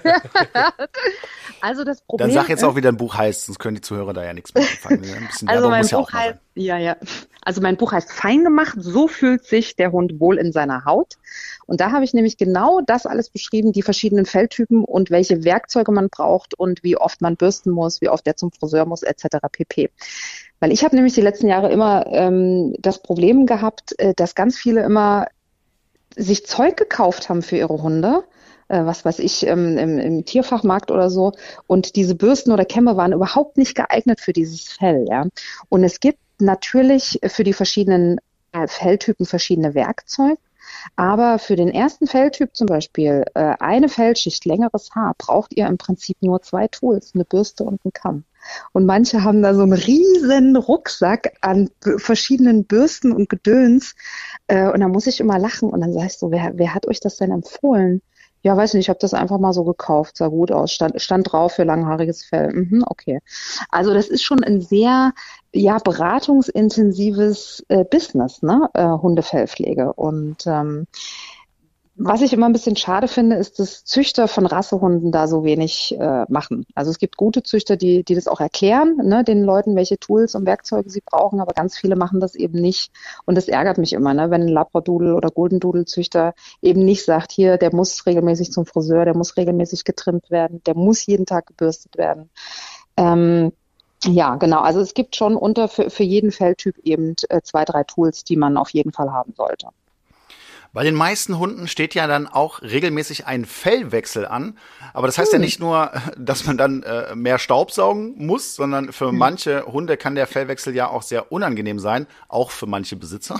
Also das Problem. Dann sag jetzt auch, wie dein Buch heißt, sonst können die Zuhörer da ja nichts mehr anfangen. Ein bisschen also mein muss Buch ja auch heißt, ja, ja. Also mein Buch heißt Fein gemacht, so fühlt sich der Hund wohl in seiner Haut. Und da habe ich nämlich genau das alles beschrieben, die verschiedenen Felltypen und welche Werkzeuge man braucht und wie oft man bürsten muss, wie oft der zum Friseur muss, et cetera pp. Weil ich habe nämlich die letzten Jahre immer ähm, das Problem gehabt, äh, dass ganz viele immer sich Zeug gekauft haben für ihre Hunde, äh, was weiß ich, ähm, im, im Tierfachmarkt oder so. Und diese Bürsten oder Kämme waren überhaupt nicht geeignet für dieses Fell. Ja. Und es gibt natürlich für die verschiedenen äh, Felltypen verschiedene Werkzeuge. Aber für den ersten Felltyp zum Beispiel, äh, eine Fellschicht, längeres Haar, braucht ihr im Prinzip nur zwei Tools, eine Bürste und einen Kamm. Und manche haben da so einen riesen Rucksack an b- verschiedenen Bürsten und Gedöns. Äh, und da muss ich immer lachen. Und dann sag ich so, wer, wer hat euch das denn empfohlen? Ja, weiß nicht, ich habe das einfach mal so gekauft, sah gut aus, stand, stand drauf für langhaariges Fell. Mhm, okay. Also das ist schon ein sehr ja beratungsintensives äh, Business, ne, äh, Hundefellpflege. Und ähm, was ich immer ein bisschen schade finde, ist, dass Züchter von Rassehunden da so wenig äh, machen. Also es gibt gute Züchter, die die das auch erklären, ne, den Leuten, welche Tools und Werkzeuge sie brauchen, aber ganz viele machen das eben nicht. Und das ärgert mich immer, ne, wenn ein Labradoodle oder Golden Doodle Züchter eben nicht sagt, hier, der muss regelmäßig zum Friseur, der muss regelmäßig getrimmt werden, der muss jeden Tag gebürstet werden. Ähm, ja, genau. Also es gibt schon unter für, für jeden Felltyp eben äh, zwei, drei Tools, die man auf jeden Fall haben sollte. Bei den meisten Hunden steht ja dann auch regelmäßig ein Fellwechsel an. Aber das heißt hm. ja nicht nur, dass man dann äh, mehr Staubsaugen muss, sondern für hm. manche Hunde kann der Fellwechsel ja auch sehr unangenehm sein, auch für manche Besitzer.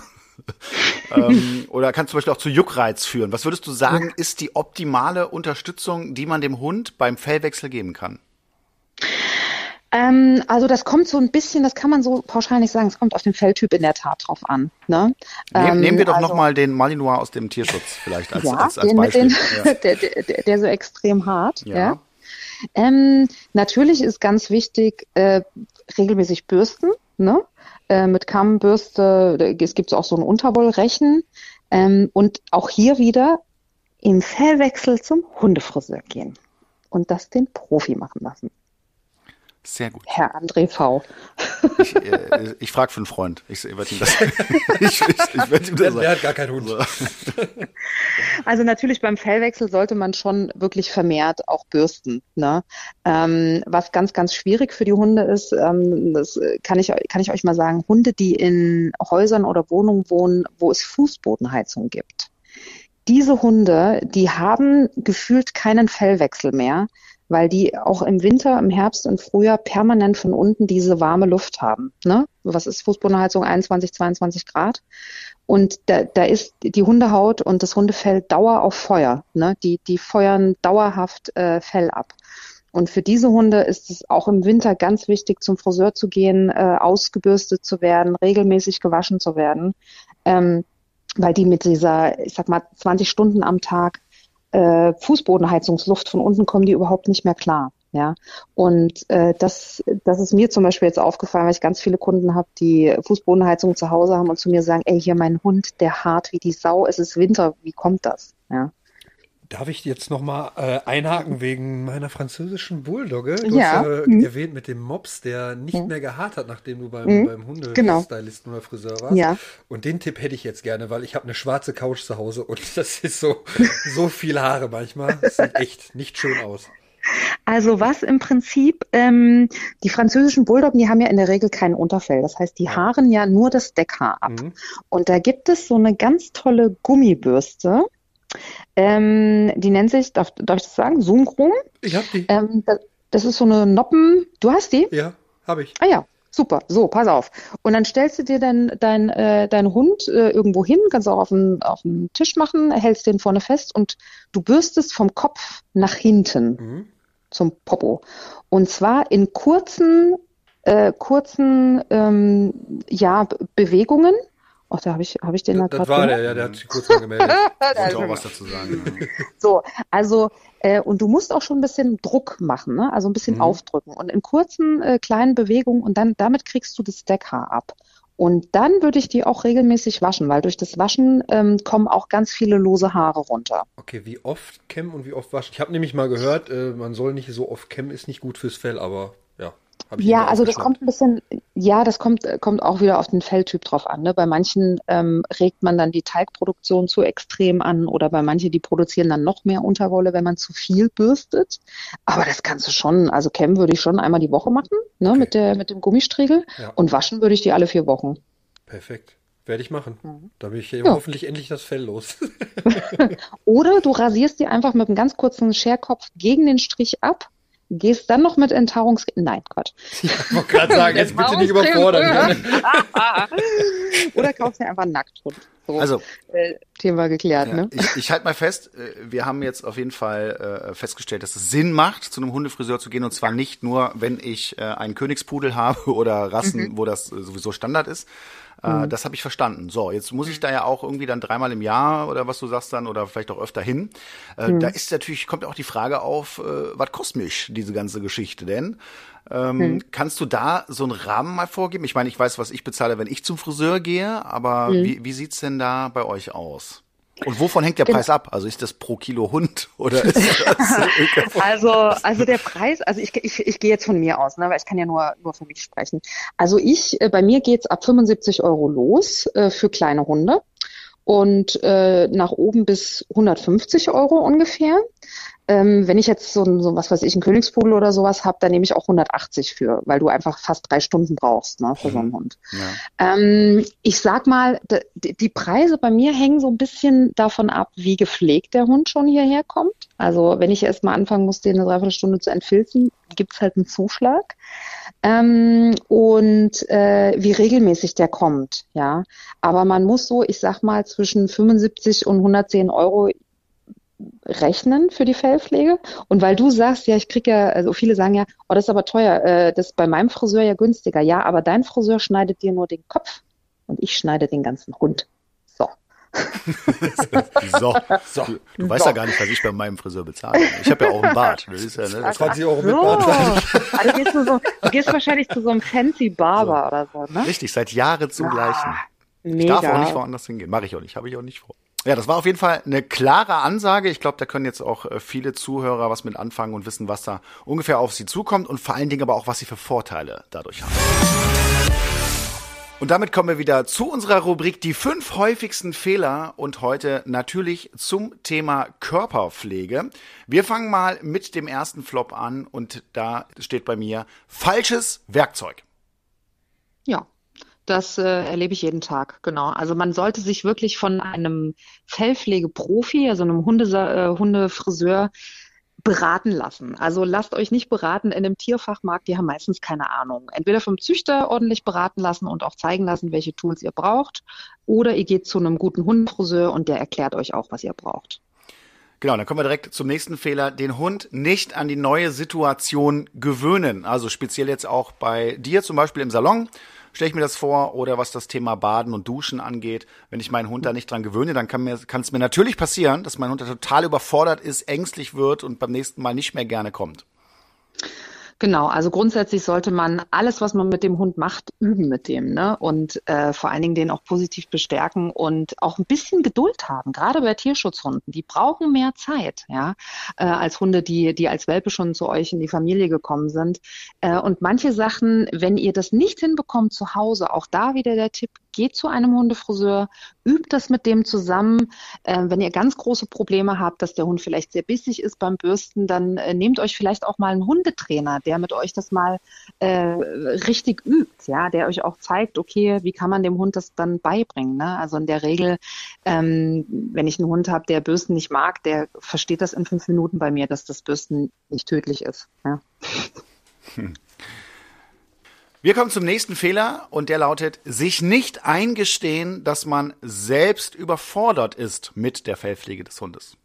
ähm, oder kann zum Beispiel auch zu Juckreiz führen. Was würdest du sagen, ist die optimale Unterstützung, die man dem Hund beim Fellwechsel geben kann? Ähm, also das kommt so ein bisschen, das kann man so pauschal nicht sagen, es kommt auf den Felltyp in der Tat drauf an. Ne? Nehm, ähm, nehmen wir doch also, nochmal den Malinois aus dem Tierschutz vielleicht als, ja, als, als den Beispiel. Mit den, ja. der, der, der so extrem hart. Ja. Ja. Ähm, natürlich ist ganz wichtig, äh, regelmäßig bürsten, ne? Äh, mit Kamm, Bürste, es gibt auch so ein Unterwollrechen. Ähm, und auch hier wieder im Fellwechsel zum Hundefriseur gehen und das den Profi machen lassen. Sehr gut. Herr André V. Ich, äh, ich frage für einen Freund. Ich, ich werde ihm das. ich, ich, ich werd ihm das sagen. Der hat gar keinen Hund. So. Also natürlich beim Fellwechsel sollte man schon wirklich vermehrt auch bürsten. Ne? Ähm, was ganz, ganz schwierig für die Hunde ist, ähm, das kann ich, kann ich euch mal sagen, Hunde, die in Häusern oder Wohnungen wohnen, wo es Fußbodenheizung gibt. Diese Hunde, die haben gefühlt keinen Fellwechsel mehr, weil die auch im Winter, im Herbst und Frühjahr permanent von unten diese warme Luft haben. Ne? Was ist Fußbodenheizung? einundzwanzig, zweiundzwanzig Grad. Und da, da ist die Hundehaut und das Hundefell Dauer auf Feuer. Ne? Die, die feuern dauerhaft äh, Fell ab. Und für diese Hunde ist es auch im Winter ganz wichtig, zum Friseur zu gehen, äh, ausgebürstet zu werden, regelmäßig gewaschen zu werden, ähm, weil die mit dieser, ich sag mal, zwanzig Stunden am Tag Äh, Fußbodenheizungsluft von unten kommen die überhaupt nicht mehr klar, ja. Und äh, das, das ist mir zum Beispiel jetzt aufgefallen, weil ich ganz viele Kunden habe, die Fußbodenheizung zu Hause haben und zu mir sagen, ey, hier mein Hund, der hart wie die Sau, es ist Winter, wie kommt das, ja. Darf ich jetzt nochmal äh, einhaken wegen meiner französischen Bulldogge? Du Ja. hast ja Mhm. erwähnt mit dem Mops, der nicht Mhm. mehr gehaart hat, nachdem du beim, Mhm. beim Genau. Hundestylisten oder Friseur warst. Ja. Und den Tipp hätte ich jetzt gerne, weil ich habe eine schwarze Couch zu Hause und das ist so, so viel Haare manchmal. Das sieht echt nicht schön aus. Also was im Prinzip, ähm, die französischen Bulldoggen, die haben ja in der Regel kein Unterfell. Das heißt, die Ja. haaren ja nur das Deckhaar ab. Mhm. Und da gibt es so eine ganz tolle Gummibürste. Ähm, die nennt sich, darf, darf ich das sagen? Zoom-Chrom. Ich hab die. Ähm, das, das ist so eine Noppen. Du hast die? Ja, habe ich. Ah ja, super. So, pass auf. Und dann stellst du dir dein, dein, äh, deinen Hund äh, irgendwo hin, kannst auch auf den, auf den Tisch machen, hältst den vorne fest und du bürstest vom Kopf nach hinten Mhm. zum Popo. Und zwar in kurzen, äh, kurzen ähm, ja, B- Bewegungen. Ach, da habe ich, habe ich den da Das, gerade das war gemacht? der, ja, der hat sich kurz mal gemeldet. Ich wollte auch was dazu sagen. Ja. So, also, äh, und du musst auch schon ein bisschen Druck machen, ne? Also ein bisschen Mhm. aufdrücken und in kurzen, äh, kleinen Bewegungen und dann, damit kriegst du das Deckhaar ab. Und dann würde ich die auch regelmäßig waschen, weil durch das Waschen ähm, kommen auch ganz viele lose Haare runter. Okay, wie oft kämmen und wie oft waschen? Ich habe nämlich mal gehört, äh, man soll nicht so oft kämmen, ist nicht gut fürs Fell, aber ja, habe ich Ja, mir also das aufgeschnappt. kommt ein bisschen, ja, das kommt, äh, kommt auch wieder auf den Felltyp drauf an. Ne? Bei manchen ähm, regt man dann die Teigproduktion zu extrem an oder bei manchen, die produzieren dann noch mehr Unterwolle, wenn man zu viel bürstet. Aber das kannst du schon, also kämmen würde ich schon einmal die Woche machen, ne, Okay. mit der, mit dem Gummistriegel Ja. und waschen würde ich die alle vier Wochen. Perfekt. Werde ich machen. Mhm. Da bin ich ja Ja. hoffentlich endlich das Fell los. Oder du rasierst die einfach mit einem ganz kurzen Scherkopf gegen den Strich ab, gehst dann noch mit Enthaarungs... Nein, Gott. Ich wollte gerade sagen, jetzt bitte nicht überfordern. Oder kaufst dir einfach einen Nackthund. So, Also, äh, Thema geklärt, ja, ne? ich, ich halte mal fest, äh, wir haben jetzt auf jeden Fall äh, festgestellt, dass es Sinn macht, zu einem Hundefriseur zu gehen. Und zwar nicht nur, wenn ich äh, einen Königspudel habe oder Rassen, Mhm. wo das äh, sowieso Standard ist. Äh, Mhm. Das habe ich verstanden. So, jetzt muss ich da ja auch irgendwie dann dreimal im Jahr oder was du sagst dann oder vielleicht auch öfter hin. Äh, Mhm. Da ist natürlich, kommt auch die Frage auf, äh, was kostet mich diese ganze Geschichte denn? Ähm, Mhm. Kannst du da so einen Rahmen mal vorgeben? Ich meine, ich weiß, was ich bezahle, wenn ich zum Friseur gehe, aber Mhm. wie, wie sieht's denn da bei euch aus? Und wovon hängt der Genau. Preis ab? Also ist das pro Kilo Hund oder ist das Also, also der Preis, also ich, ich, ich gehe jetzt von mir aus, ne, weil ich kann ja nur, nur für mich sprechen. Also ich, äh, bei mir geht's ab fünfundsiebzig Euro los äh, für kleine Hunde und äh, nach oben bis hundertfünfzig Euro ungefähr. Ähm, wenn ich jetzt so, ein- so was weiß ich, einen Königspudel oder sowas habe, dann nehme ich auch hundertachtzig für, weil du einfach fast drei Stunden brauchst, ne, für so einen Hund. ja. Ähm, ich sag mal, d- die Preise bei mir hängen so ein bisschen davon ab, wie gepflegt der Hund schon hierher kommt. Also wenn ich erst mal anfangen muss, den eine Dreiviertelstunde zu entfilzen, gibt's halt einen Zuschlag. Ähm, und äh, wie regelmäßig der kommt, ja. Aber man muss so, ich sag mal, zwischen fünfundsiebzig und hundertzehn Euro rechnen für die Fellpflege. Und weil du sagst, ja, ich krieg ja, also viele sagen ja, oh, das ist aber teuer, äh, das ist bei meinem Friseur ja günstiger. Ja, aber dein Friseur schneidet dir nur den Kopf und ich schneide den ganzen Hund. So. So, so. Du, du weißt So. ja gar nicht, was ich bei meinem Friseur bezahle. Ich habe ja auch einen Bart. Das ist ja, ne, das zwanzig Euro mit So. Bart. Ah, du, gehst nur so, du gehst wahrscheinlich zu so einem fancy Barber oder so, ne? richtig, seit Jahren zum Gleichen. Ich Mega. darf auch nicht woanders hingehen. Mache ich auch nicht, habe ich auch nicht vor. Ja, das war auf jeden Fall eine klare Ansage. Ich glaube, da können jetzt auch äh, viele Zuhörer was mit anfangen und wissen, was da ungefähr auf sie zukommt und vor allen Dingen aber auch, was sie für Vorteile dadurch haben. Und damit kommen wir wieder zu unserer Rubrik die fünf häufigsten Fehler und heute natürlich zum Thema Körperpflege. Wir fangen mal mit dem ersten Flop an und da steht bei mir falsches Werkzeug. Ja, das äh, erlebe ich jeden Tag, genau. Also man sollte sich wirklich von einem Fellpflegeprofi, also einem Hunde, äh, Hundefriseur, beraten lassen. Also lasst euch nicht beraten in einem Tierfachmarkt, die haben meistens keine Ahnung. Entweder vom Züchter ordentlich beraten lassen und auch zeigen lassen, welche Tools ihr braucht, oder ihr geht zu einem guten Hundefriseur und der erklärt euch auch, was ihr braucht. Genau, dann kommen wir direkt zum nächsten Fehler. Den Hund nicht an die neue Situation gewöhnen. Also speziell jetzt auch bei dir zum Beispiel im Salon. Stelle ich mir das vor, oder was das Thema Baden und Duschen angeht. Wenn ich meinen Hund da nicht dran gewöhne, dann kann mir, kann es mir natürlich passieren, dass mein Hund da total überfordert ist, ängstlich wird und beim nächsten Mal nicht mehr gerne kommt. Genau, also grundsätzlich sollte man alles, was man mit dem Hund macht, üben mit dem, ne? Und äh, vor allen Dingen den auch positiv bestärken und auch ein bisschen Geduld haben. Gerade bei Tierschutzhunden, die brauchen mehr Zeit, ja, äh, als Hunde, die die als Welpe schon zu euch in die Familie gekommen sind. Äh, und manche Sachen, wenn ihr das nicht hinbekommt zu Hause, auch da wieder der Tipp: Geht zu einem Hundefriseur, übt das mit dem zusammen. Äh, wenn ihr ganz große Probleme habt, dass der Hund vielleicht sehr bissig ist beim Bürsten, dann äh, nehmt euch vielleicht auch mal einen Hundetrainer, der mit euch das mal äh, richtig übt, ja, der euch auch zeigt, okay, wie kann man dem Hund das dann beibringen, ne? Also in der Regel, ähm, wenn ich einen Hund habe, der Bürsten nicht mag, der versteht das in fünf Minuten bei mir, dass das Bürsten nicht tödlich ist, ja. Hm. Wir kommen zum nächsten Fehler und der lautet: sich nicht eingestehen, dass man selbst überfordert ist mit der Fellpflege des Hundes.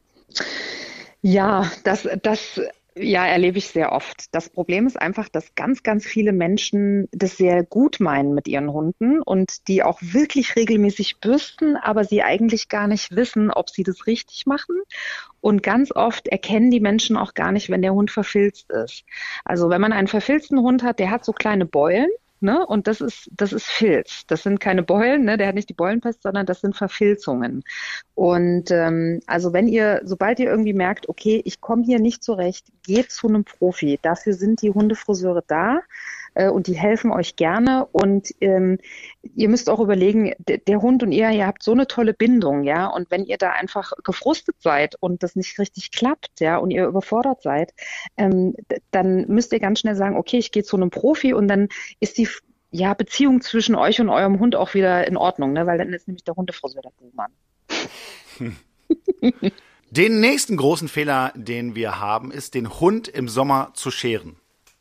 Ja, das, das, ja, erlebe ich sehr oft. Das Problem ist einfach, dass ganz, ganz viele Menschen das sehr gut meinen mit ihren Hunden und die auch wirklich regelmäßig bürsten, aber sie eigentlich gar nicht wissen, ob sie das richtig machen. Und ganz oft erkennen die Menschen auch gar nicht, wenn der Hund verfilzt ist. Also wenn man einen verfilzten Hund hat, der hat so kleine Beulen. Ne? Und das ist, das ist Filz. Das sind keine Beulen, ne? Der hat nicht die Beulenpest, sondern das sind Verfilzungen. Und ähm, also wenn ihr, sobald ihr irgendwie merkt, okay, ich komme hier nicht zurecht, geht zu einem Profi. Dafür sind die Hundefriseure da äh, und die helfen euch gerne. Und ähm, ihr müsst auch überlegen, d- der Hund und ihr, ihr habt so eine tolle Bindung, ja. Und wenn ihr da einfach gefrustet seid und das nicht richtig klappt, ja, und ihr überfordert seid, ähm, d- dann müsst ihr ganz schnell sagen, okay, ich gehe zu einem Profi, und dann ist die ja, Beziehung zwischen euch und eurem Hund auch wieder in Ordnung, ne? Weil dann ist nämlich der Hundefriseur der Buhmann. Hm. Den nächsten großen Fehler, den wir haben, ist, den Hund im Sommer zu scheren.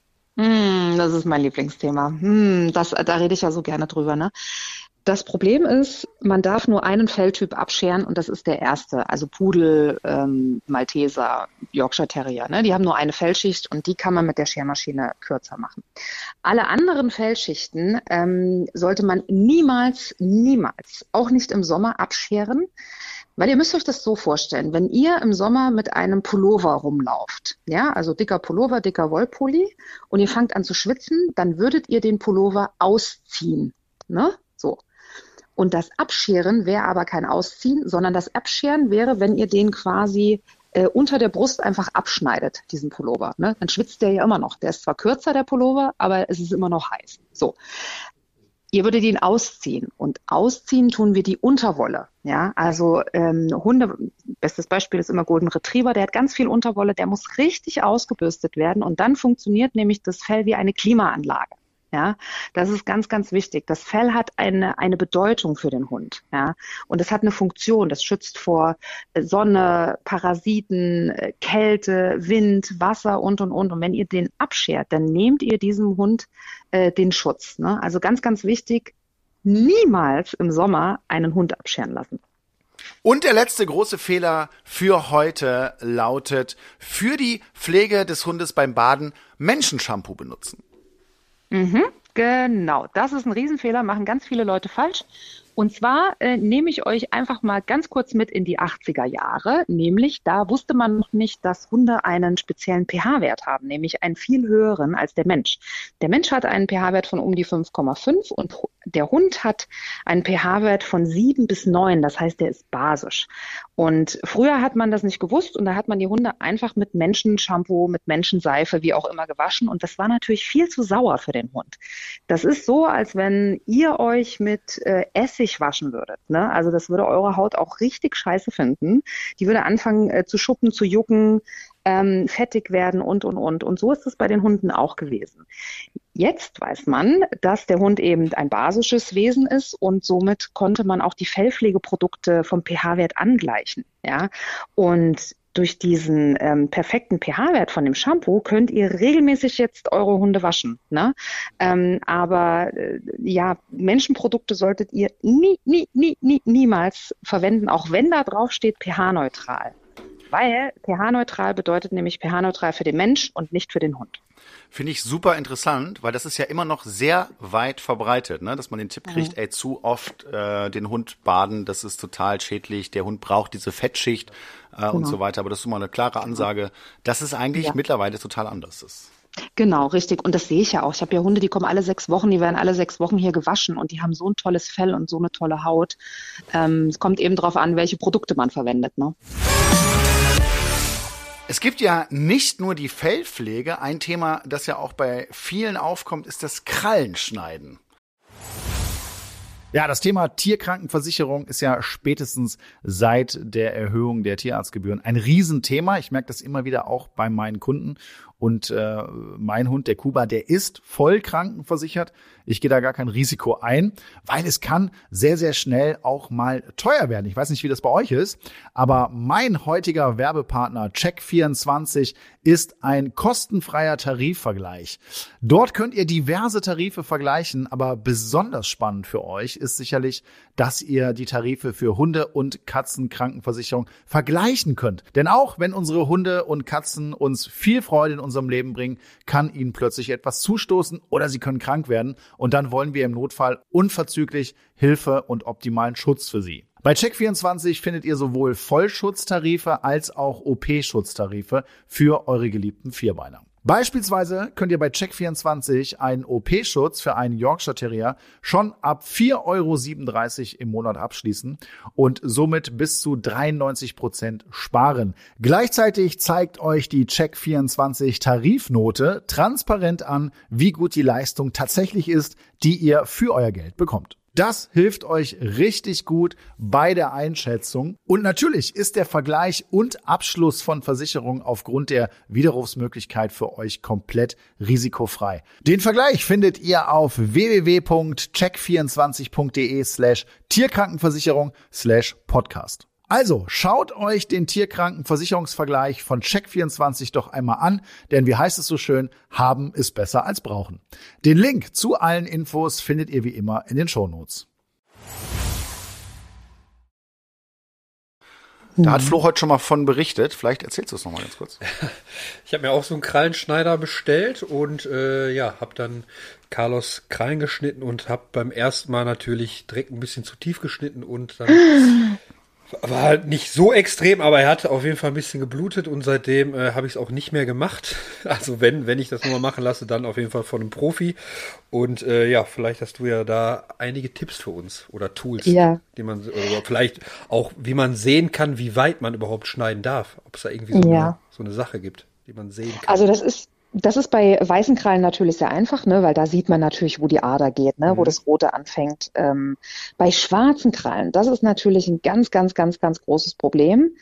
Mm, das ist mein Lieblingsthema. Mm, das, da rede ich ja so gerne drüber, ne? Das Problem ist, man darf nur einen Felltyp abscheren und das ist der erste. Also Pudel, ähm, Malteser, Yorkshire Terrier. Ne? Die haben nur eine Fellschicht und die kann man mit der Schermaschine kürzer machen. Alle anderen Fellschichten ähm, sollte man niemals, niemals, auch nicht im Sommer, abscheren. Weil ihr müsst euch das so vorstellen, wenn ihr im Sommer mit einem Pullover rumlauft, ja, also dicker Pullover, dicker Wollpulli, und ihr fangt an zu schwitzen, dann würdet ihr den Pullover ausziehen, ne? So. Und das Abscheren wäre aber kein Ausziehen, sondern das Abscheren wäre, wenn ihr den quasi äh, unter der Brust einfach abschneidet, diesen Pullover. Ne? Dann schwitzt der ja immer noch. Der ist zwar kürzer, der Pullover, aber es ist immer noch heiß. So. Ihr würdet ihn ausziehen. Und ausziehen tun wir die Unterwolle. Ja, also ähm, Hunde, bestes Beispiel ist immer Golden Retriever, der hat ganz viel Unterwolle, der muss richtig ausgebürstet werden und dann funktioniert nämlich das Fell wie eine Klimaanlage. Ja, das ist ganz, ganz wichtig. Das Fell hat eine, eine Bedeutung für den Hund. Ja, und es hat eine Funktion. Das schützt vor Sonne, Parasiten, Kälte, Wind, Wasser und, und, und. Und wenn ihr den abschert, dann nehmt ihr diesem Hund äh, den Schutz. Ne? Also ganz, ganz wichtig, niemals im Sommer einen Hund abscheren lassen. Und der letzte große Fehler für heute lautet: für die Pflege des Hundes beim Baden Menschenshampoo benutzen. Mhm, genau, das ist ein Riesenfehler, machen ganz viele Leute falsch. Und zwar äh, nehme ich euch einfach mal ganz kurz mit in die achtziger Jahre, nämlich da wusste man noch nicht, dass Hunde einen speziellen pH-Wert haben, nämlich einen viel höheren als der Mensch. Der Mensch hat einen pH-Wert von um die fünf Komma fünf und der Hund hat einen pH-Wert von sieben bis neun, das heißt, der ist basisch. Und früher hat man das nicht gewusst und da hat man die Hunde einfach mit Menschenshampoo, mit Menschenseife, wie auch immer, gewaschen und das war natürlich viel zu sauer für den Hund. Das ist so, als wenn ihr euch mit äh, Essig waschen würdet. Ne? Also das würde eure Haut auch richtig scheiße finden. Die würde anfangen äh, zu schuppen, zu jucken, ähm, fettig werden und, und, und. Und so ist es bei den Hunden auch gewesen. Jetzt weiß man, dass der Hund eben ein basisches Wesen ist und somit konnte man auch die Fellpflegeprodukte vom pH-Wert angleichen. Ja? Und durch diesen ähm, perfekten pH-Wert von dem Shampoo könnt ihr regelmäßig jetzt eure Hunde waschen. Ne? Ähm, aber äh, ja, Menschenprodukte solltet ihr nie, nie, nie, nie, niemals verwenden, auch wenn da drauf steht pH-neutral. Weil pH-neutral bedeutet nämlich pH-neutral für den Mensch und nicht für den Hund. Finde ich super interessant, weil das ist ja immer noch sehr weit verbreitet, ne? Dass man den Tipp kriegt, ey, zu oft äh, den Hund baden, das ist total schädlich, der Hund braucht diese Fettschicht äh, genau. und so weiter. Aber das ist immer eine klare Ansage, dass es eigentlich ja. mittlerweile total anders ist. Genau, richtig. Und das sehe ich ja auch. Ich habe ja Hunde, die kommen alle sechs Wochen, die werden alle sechs Wochen hier gewaschen und die haben so ein tolles Fell und so eine tolle Haut. Ähm, es kommt eben darauf an, welche Produkte man verwendet, ne? Es gibt ja nicht nur die Fellpflege. Ein Thema, das ja auch bei vielen aufkommt, ist das Krallenschneiden. Ja, das Thema Tierkrankenversicherung ist ja spätestens seit der Erhöhung der Tierarztgebühren ein Riesenthema. Ich merke das immer wieder auch bei meinen Kunden. Und äh, mein Hund, der Kuba, der ist voll krankenversichert. Ich gehe da gar kein Risiko ein, weil es kann sehr, sehr schnell auch mal teuer werden. Ich weiß nicht, wie das bei euch ist, aber mein heutiger Werbepartner Check vierundzwanzig ist ein kostenfreier Tarifvergleich. Dort könnt ihr diverse Tarife vergleichen, aber besonders spannend für euch ist sicherlich, dass ihr die Tarife für Hunde- und Katzenkrankenversicherung vergleichen könnt. Denn auch wenn unsere Hunde und Katzen uns viel Freude in unserem Leben bringen, kann ihnen plötzlich etwas zustoßen oder sie können krank werden. Und dann wollen wir im Notfall unverzüglich Hilfe und optimalen Schutz für sie. Bei Check vierundzwanzig findet ihr sowohl Vollschutztarife als auch O P-Schutztarife für eure geliebten Vierbeiner. Beispielsweise könnt ihr bei Check vierundzwanzig einen O P-Schutz für einen Yorkshire Terrier schon ab vier Euro siebenunddreißig im Monat abschließen und somit bis zu dreiundneunzig Prozent sparen. Gleichzeitig zeigt euch die Check vierundzwanzig Tarifnote transparent an, wie gut die Leistung tatsächlich ist, die ihr für euer Geld bekommt. Das hilft euch richtig gut bei der Einschätzung. Und natürlich ist der Vergleich und Abschluss von Versicherungen aufgrund der Widerrufsmöglichkeit für euch komplett risikofrei. Den Vergleich findet ihr auf w w w punkt check vierundzwanzig punkt d e slash Tierkrankenversicherung slash Podcast. Also schaut euch den Tierkrankenversicherungsvergleich von Check vierundzwanzig doch einmal an, denn wie heißt es so schön, haben ist besser als brauchen. Den Link zu allen Infos findet ihr wie immer in den Shownotes. Da hat Flo heute schon mal von berichtet. Vielleicht erzählst du es nochmal ganz kurz. Ich habe mir auch so einen Krallenschneider bestellt und äh, ja, habe dann Carlos Krallen geschnitten und habe beim ersten Mal natürlich direkt ein bisschen zu tief geschnitten und dann war halt nicht so extrem, aber er hatte auf jeden Fall ein bisschen geblutet und seitdem äh, habe ich es auch nicht mehr gemacht. Also wenn wenn ich das nochmal machen lasse, dann auf jeden Fall von einem Profi. Und äh, ja, vielleicht hast du ja da einige Tipps für uns oder Tools, Ja. die man oder vielleicht auch, wie man sehen kann, wie weit man überhaupt schneiden darf. Ob es da irgendwie so, Ja. eine, so eine Sache gibt, die man sehen kann. Also das ist, das ist bei weißen Krallen natürlich sehr einfach, ne, weil da sieht man natürlich, wo die Ader geht, ne, wo Mhm. das Rote anfängt. Ähm, bei schwarzen Krallen, das ist natürlich ein ganz, ganz, ganz, ganz großes Problem.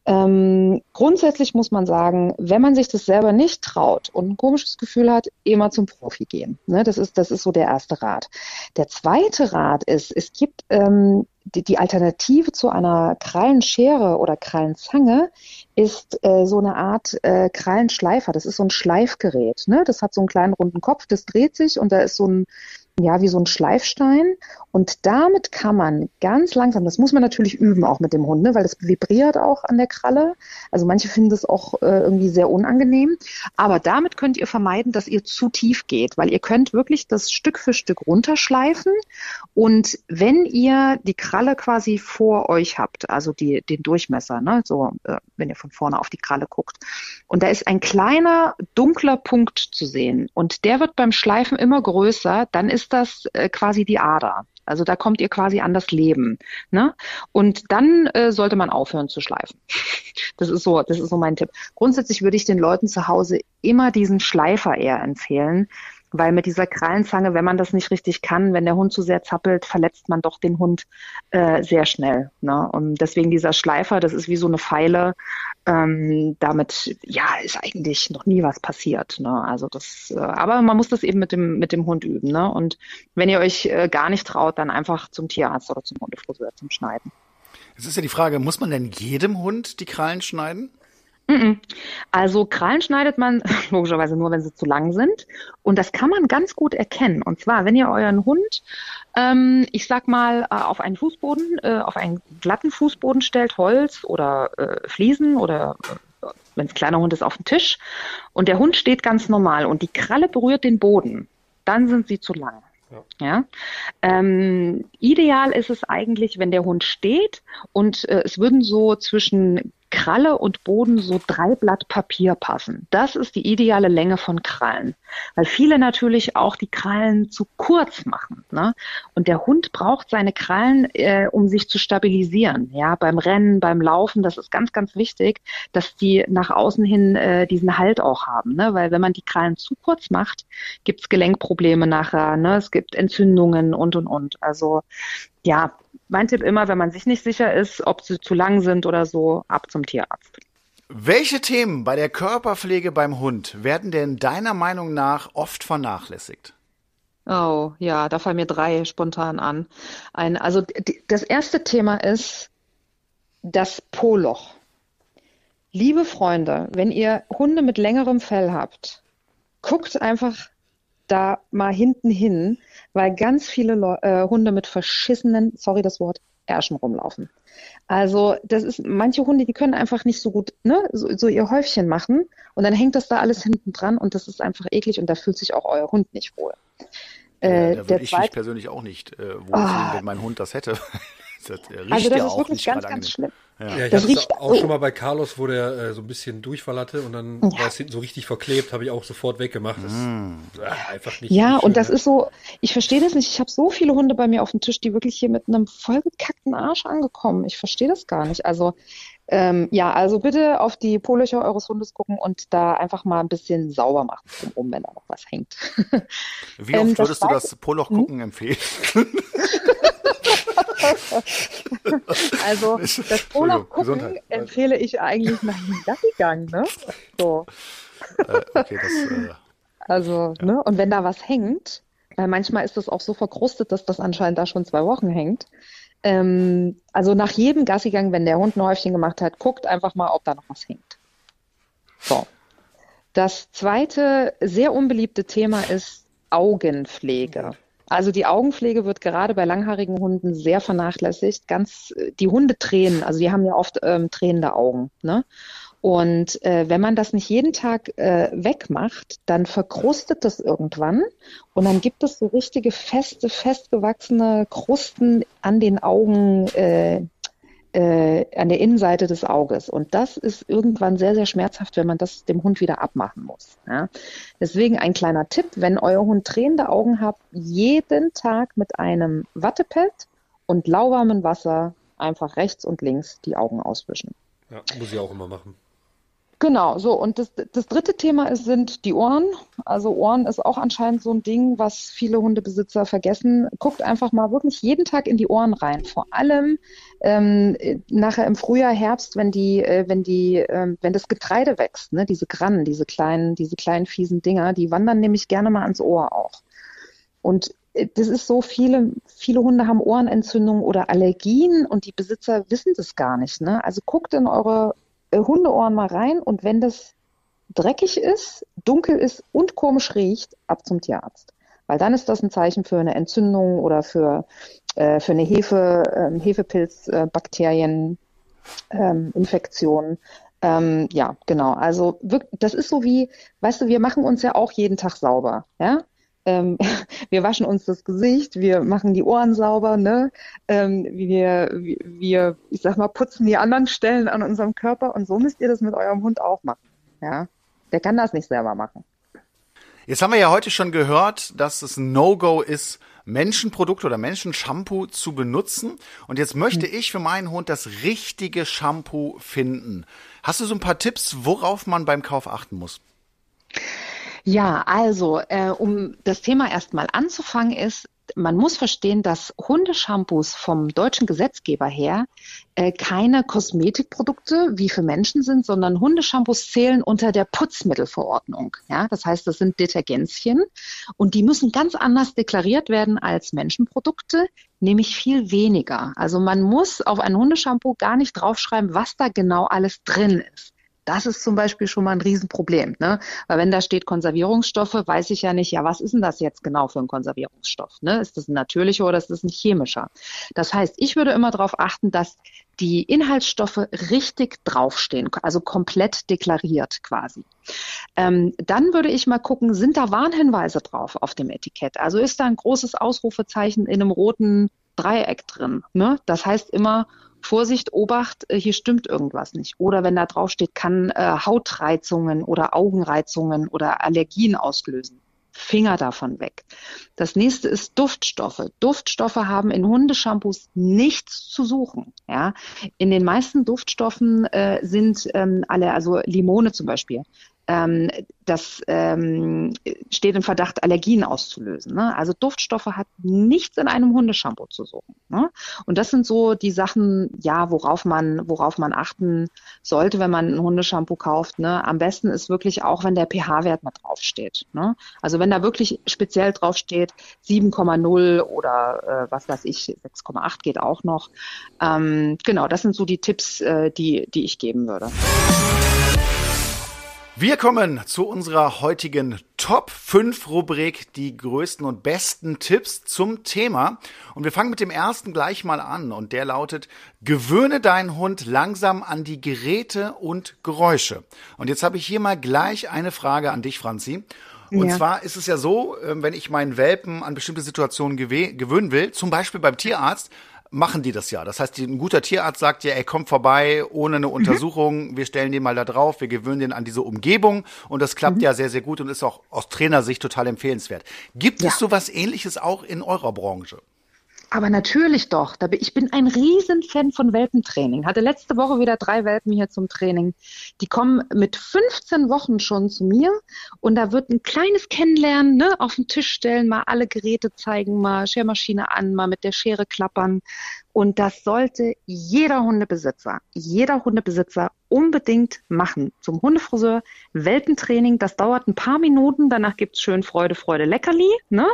Ähm, grundsätzlich muss man sagen, wenn man sich das selber nicht traut und ein komisches Gefühl hat, immer zum Profi gehen. Ne, das ist, das ist so der erste Rat. Der zweite Rat ist, es gibt ähm, die, die Alternative zu einer Krallenschere oder Krallenzange ist äh, so eine Art äh, Krallenschleifer. Das ist so ein Schleifgerät. Ne? Das hat so einen kleinen runden Kopf, das dreht sich und da ist so ein, ja, wie so ein Schleifstein. Und damit kann man ganz langsam, das muss man natürlich üben auch mit dem Hund, ne? Weil das vibriert auch an der Kralle. Also manche finden das auch äh, irgendwie sehr unangenehm. Aber damit könnt ihr vermeiden, dass ihr zu tief geht, weil ihr könnt wirklich das Stück für Stück runterschleifen. Und wenn ihr die Kralle quasi vor euch habt, also die, den Durchmesser, ne? So, äh, wenn ihr von vorne auf die Kralle guckt, und da ist ein kleiner dunkler Punkt zu sehen und der wird beim Schleifen immer größer, dann ist das äh, quasi die Ader. Also da kommt ihr quasi an das Leben, ne? Und dann äh, sollte man aufhören zu schleifen. Das ist so, das ist so mein Tipp. Grundsätzlich würde ich den Leuten zu Hause immer diesen Schleifer eher empfehlen, weil mit dieser Krallenzange, wenn man das nicht richtig kann, wenn der Hund zu sehr zappelt, verletzt man doch den Hund äh, sehr schnell, ne? Und deswegen dieser Schleifer, das ist wie so eine Feile. Ähm, damit, ja, ist eigentlich noch nie was passiert, ne? Also das, äh, aber man muss das eben mit dem mit dem Hund üben, ne? Und wenn ihr euch äh, gar nicht traut, dann einfach zum Tierarzt oder zum Hundefriseur zum Schneiden. Es ist ja die Frage, muss man denn jedem Hund die Krallen schneiden? Mhm. Also Krallen schneidet man logischerweise nur, wenn sie zu lang sind. Und das kann man ganz gut erkennen. Und zwar, wenn ihr euren Hund, ähm, ich sag mal, äh, auf einen Fußboden, äh, auf einen glatten Fußboden stellt, Holz oder äh, Fliesen oder äh, wenn es kleiner Hund ist, auf den Tisch. Und der Hund steht ganz normal und die Kralle berührt den Boden, dann sind sie zu lang. Ja. Ja? Ähm, ideal ist es eigentlich, wenn der Hund steht und äh, es würden so zwischen Kralle und Boden so drei Blatt Papier passen. Das ist die ideale Länge von Krallen. Weil viele natürlich auch die Krallen zu kurz machen, ne? Und der Hund braucht seine Krallen, äh, um sich zu stabilisieren. Ja, beim Rennen, beim Laufen, das ist ganz, ganz wichtig, dass die nach außen hin äh, diesen Halt auch haben, ne? Weil wenn man die Krallen zu kurz macht, gibt's Gelenkprobleme nachher, ne? Es gibt Entzündungen und, und, und. Also, ja, mein Tipp immer, wenn man sich nicht sicher ist, ob sie zu lang sind oder so, ab zum Tierarzt. Welche Themen bei der Körperpflege beim Hund werden denn deiner Meinung nach oft vernachlässigt? Oh, ja, da fallen mir drei spontan an. Ein, also die, das erste Thema ist das Po-Loch. Liebe Freunde, wenn ihr Hunde mit längerem Fell habt, guckt einfach da mal hinten hin, weil ganz viele Leu- äh, Hunde mit verschissenen, sorry das Wort, Ärschen rumlaufen. Also das ist, manche Hunde, die können einfach nicht so gut, ne, so, so ihr Häufchen machen und dann hängt das da alles hinten dran und das ist einfach eklig und da fühlt sich auch euer Hund nicht wohl. Äh, ja, da würde ich mich persönlich auch nicht äh, wohlfühlen, oh. wenn mein Hund das hätte. Das riecht also das ja ist auch wirklich nicht ganz, gerade ganz angenehm. schlimm. Ja, Ja, ich Das hatte es riecht auch so- schon mal bei Carlos, wo der äh, so ein bisschen Durchfall hatte und dann Ja. war es hinten so richtig verklebt, habe ich auch sofort weggemacht. Das ist äh, einfach nicht Ja, nicht und schön, das ne? ist so, ich verstehe das nicht. Ich habe so viele Hunde bei mir auf dem Tisch, die wirklich hier mit einem vollgekackten Arsch angekommen. Ich verstehe das gar nicht. Also ähm, ja, also bitte auf die Po-Löcher eures Hundes gucken und da einfach mal ein bisschen sauber machen drumherum, wenn da noch was hängt. Wie Ähm, oft das würdest du zweite- das Poloch gucken empfehlen? Also das Entschuldigung, Po-Loch gucken Gesundheit. empfehle ich eigentlich nach dem Gassi-Gang, ne? So. äh, okay, das, äh, Also, ne? Und wenn da was hängt, weil manchmal ist das auch so verkrustet, dass das anscheinend da schon zwei Wochen hängt. Ähm, also nach jedem Gassigang, wenn der Hund ein Häufchen gemacht hat, guckt einfach mal, ob da noch was hängt. So. Das zweite sehr unbeliebte Thema ist Augenpflege. Also die Augenpflege wird gerade bei langhaarigen Hunden sehr vernachlässigt. Ganz, die Hunde tränen, also die haben ja oft ähm, tränende Augen, ne? Und äh, wenn man das nicht jeden Tag äh, wegmacht, dann verkrustet das irgendwann und dann gibt es so richtige feste, festgewachsene Krusten an den Augen, äh, äh, an der Innenseite des Auges. Und das ist irgendwann sehr, sehr schmerzhaft, wenn man das dem Hund wieder abmachen muss. Ja? Deswegen ein kleiner Tipp, wenn euer Hund tränende Augen habt, jeden Tag mit einem Wattepad und lauwarmem Wasser einfach rechts und links die Augen auswischen. Ja, muss ich auch immer machen. Genau, so. Und das, das dritte Thema ist, sind die Ohren. Also Ohren ist auch anscheinend so ein Ding, was viele Hundebesitzer vergessen. Guckt einfach mal wirklich jeden Tag in die Ohren rein. Vor allem ähm, nachher im Frühjahr, Herbst, wenn die, äh, wenn die, ähm, wenn das Getreide wächst, ne, diese Grannen, diese kleinen, diese kleinen fiesen Dinger, die wandern nämlich gerne mal ans Ohr auch. Und äh, das ist so, viele, viele Hunde haben Ohrenentzündungen oder Allergien und die Besitzer wissen das gar nicht, ne? Also guckt in eure Hundeohren mal rein und wenn das dreckig ist, dunkel ist und komisch riecht, ab zum Tierarzt. Weil dann ist das ein Zeichen für eine Entzündung oder für, äh, für eine Hefe, ähm, Hefepilz-Bakterien, ähm, Infektion. Ähm, ja, genau. Also wirk- das ist so wie, weißt du, wir machen uns ja auch jeden Tag sauber, ja? Ähm, wir waschen uns das Gesicht, wir machen die Ohren sauber, ne? Ähm, wir, wir, ich sag mal, putzen die anderen Stellen an unserem Körper und so müsst ihr das mit eurem Hund auch machen, ja? Der kann das nicht selber machen. Jetzt haben wir ja heute schon gehört, dass es ein No-Go ist, Menschenprodukte oder Menschenshampoo zu benutzen. Und jetzt möchte ich für meinen Hund das richtige Shampoo finden. Hast du so ein paar Tipps, worauf man beim Kauf achten muss? Ja, also, äh, um das Thema erstmal anzufangen ist, man muss verstehen, dass Hundeshampoos vom deutschen Gesetzgeber her äh, keine Kosmetikprodukte wie für Menschen sind, sondern Hundeshampoos zählen unter der Putzmittelverordnung. Ja, das heißt, das sind Detergenzien und die müssen ganz anders deklariert werden als Menschenprodukte, nämlich viel weniger. Also man muss auf ein Hundeshampoo gar nicht draufschreiben, was da genau alles drin ist. Das ist zum Beispiel schon mal ein Riesenproblem, ne? Weil wenn da steht Konservierungsstoffe, weiß ich ja nicht, ja, was ist denn das jetzt genau für ein Konservierungsstoff, ne? Ist das ein natürlicher oder ist das ein chemischer? Das heißt, ich würde immer darauf achten, dass die Inhaltsstoffe richtig draufstehen, also komplett deklariert quasi. Ähm, dann würde ich mal gucken, sind da Warnhinweise drauf auf dem Etikett? Also ist da ein großes Ausrufezeichen in einem roten Dreieck drin, ne? Das heißt immer Vorsicht, Obacht, äh, hier stimmt irgendwas nicht. Oder wenn da drauf steht, kann äh, Hautreizungen oder Augenreizungen oder Allergien auslösen. Finger davon weg. Das nächste ist Duftstoffe. Duftstoffe haben in Hundeshampoos nichts zu suchen. Ja, in den meisten Duftstoffen äh, sind ähm, alle, also Limone zum Beispiel. Ähm, das ähm, steht im Verdacht, Allergien auszulösen. Ne? Also Duftstoffe hat nichts in einem Hundeshampoo zu suchen. Ne? Und das sind so die Sachen, ja, worauf man, worauf man achten sollte, wenn man ein Hundeshampoo kauft. Ne? Am besten ist wirklich auch, wenn der pH-Wert mit draufsteht. Ne? Also wenn da wirklich speziell draufsteht, sieben Komma null oder äh, was weiß ich, sechs Komma acht geht auch noch. Ähm, genau, das sind so die Tipps, äh, die, die ich geben würde. Wir kommen zu unserer heutigen Top fünf Rubrik, die größten und besten Tipps zum Thema. Und wir fangen mit dem ersten gleich mal an und der lautet: Gewöhne deinen Hund langsam an die Geräte und Geräusche. Und jetzt habe ich hier mal gleich eine Frage an dich, Franzi. Und ja. zwar ist es ja so, wenn ich meinen Welpen an bestimmte Situationen gew- gewöhnen will, zum Beispiel beim Tierarzt, machen die das ja. Das heißt, ein guter Tierarzt sagt ja, ey, komm vorbei, ohne eine Untersuchung, mhm. wir stellen den mal da drauf, wir gewöhnen den an diese Umgebung und das klappt mhm. ja sehr, sehr gut und ist auch aus Trainersicht total empfehlenswert. Gibt ja. es sowas Ähnliches auch in eurer Branche? Aber natürlich doch. Ich bin ein Riesenfan von Welpentraining. Hatte letzte Woche wieder drei Welpen hier zum Training. Die kommen mit fünfzehn Wochen schon zu mir und da wird ein kleines Kennenlernen, ne, auf den Tisch stellen, mal alle Geräte zeigen, mal Schermaschine an, mal mit der Schere klappern. Und das sollte jeder Hundebesitzer, jeder Hundebesitzer unbedingt machen. Zum Hundefriseur, Welpentraining, das dauert ein paar Minuten, danach gibt's schön Freude, Freude, Leckerli, ne?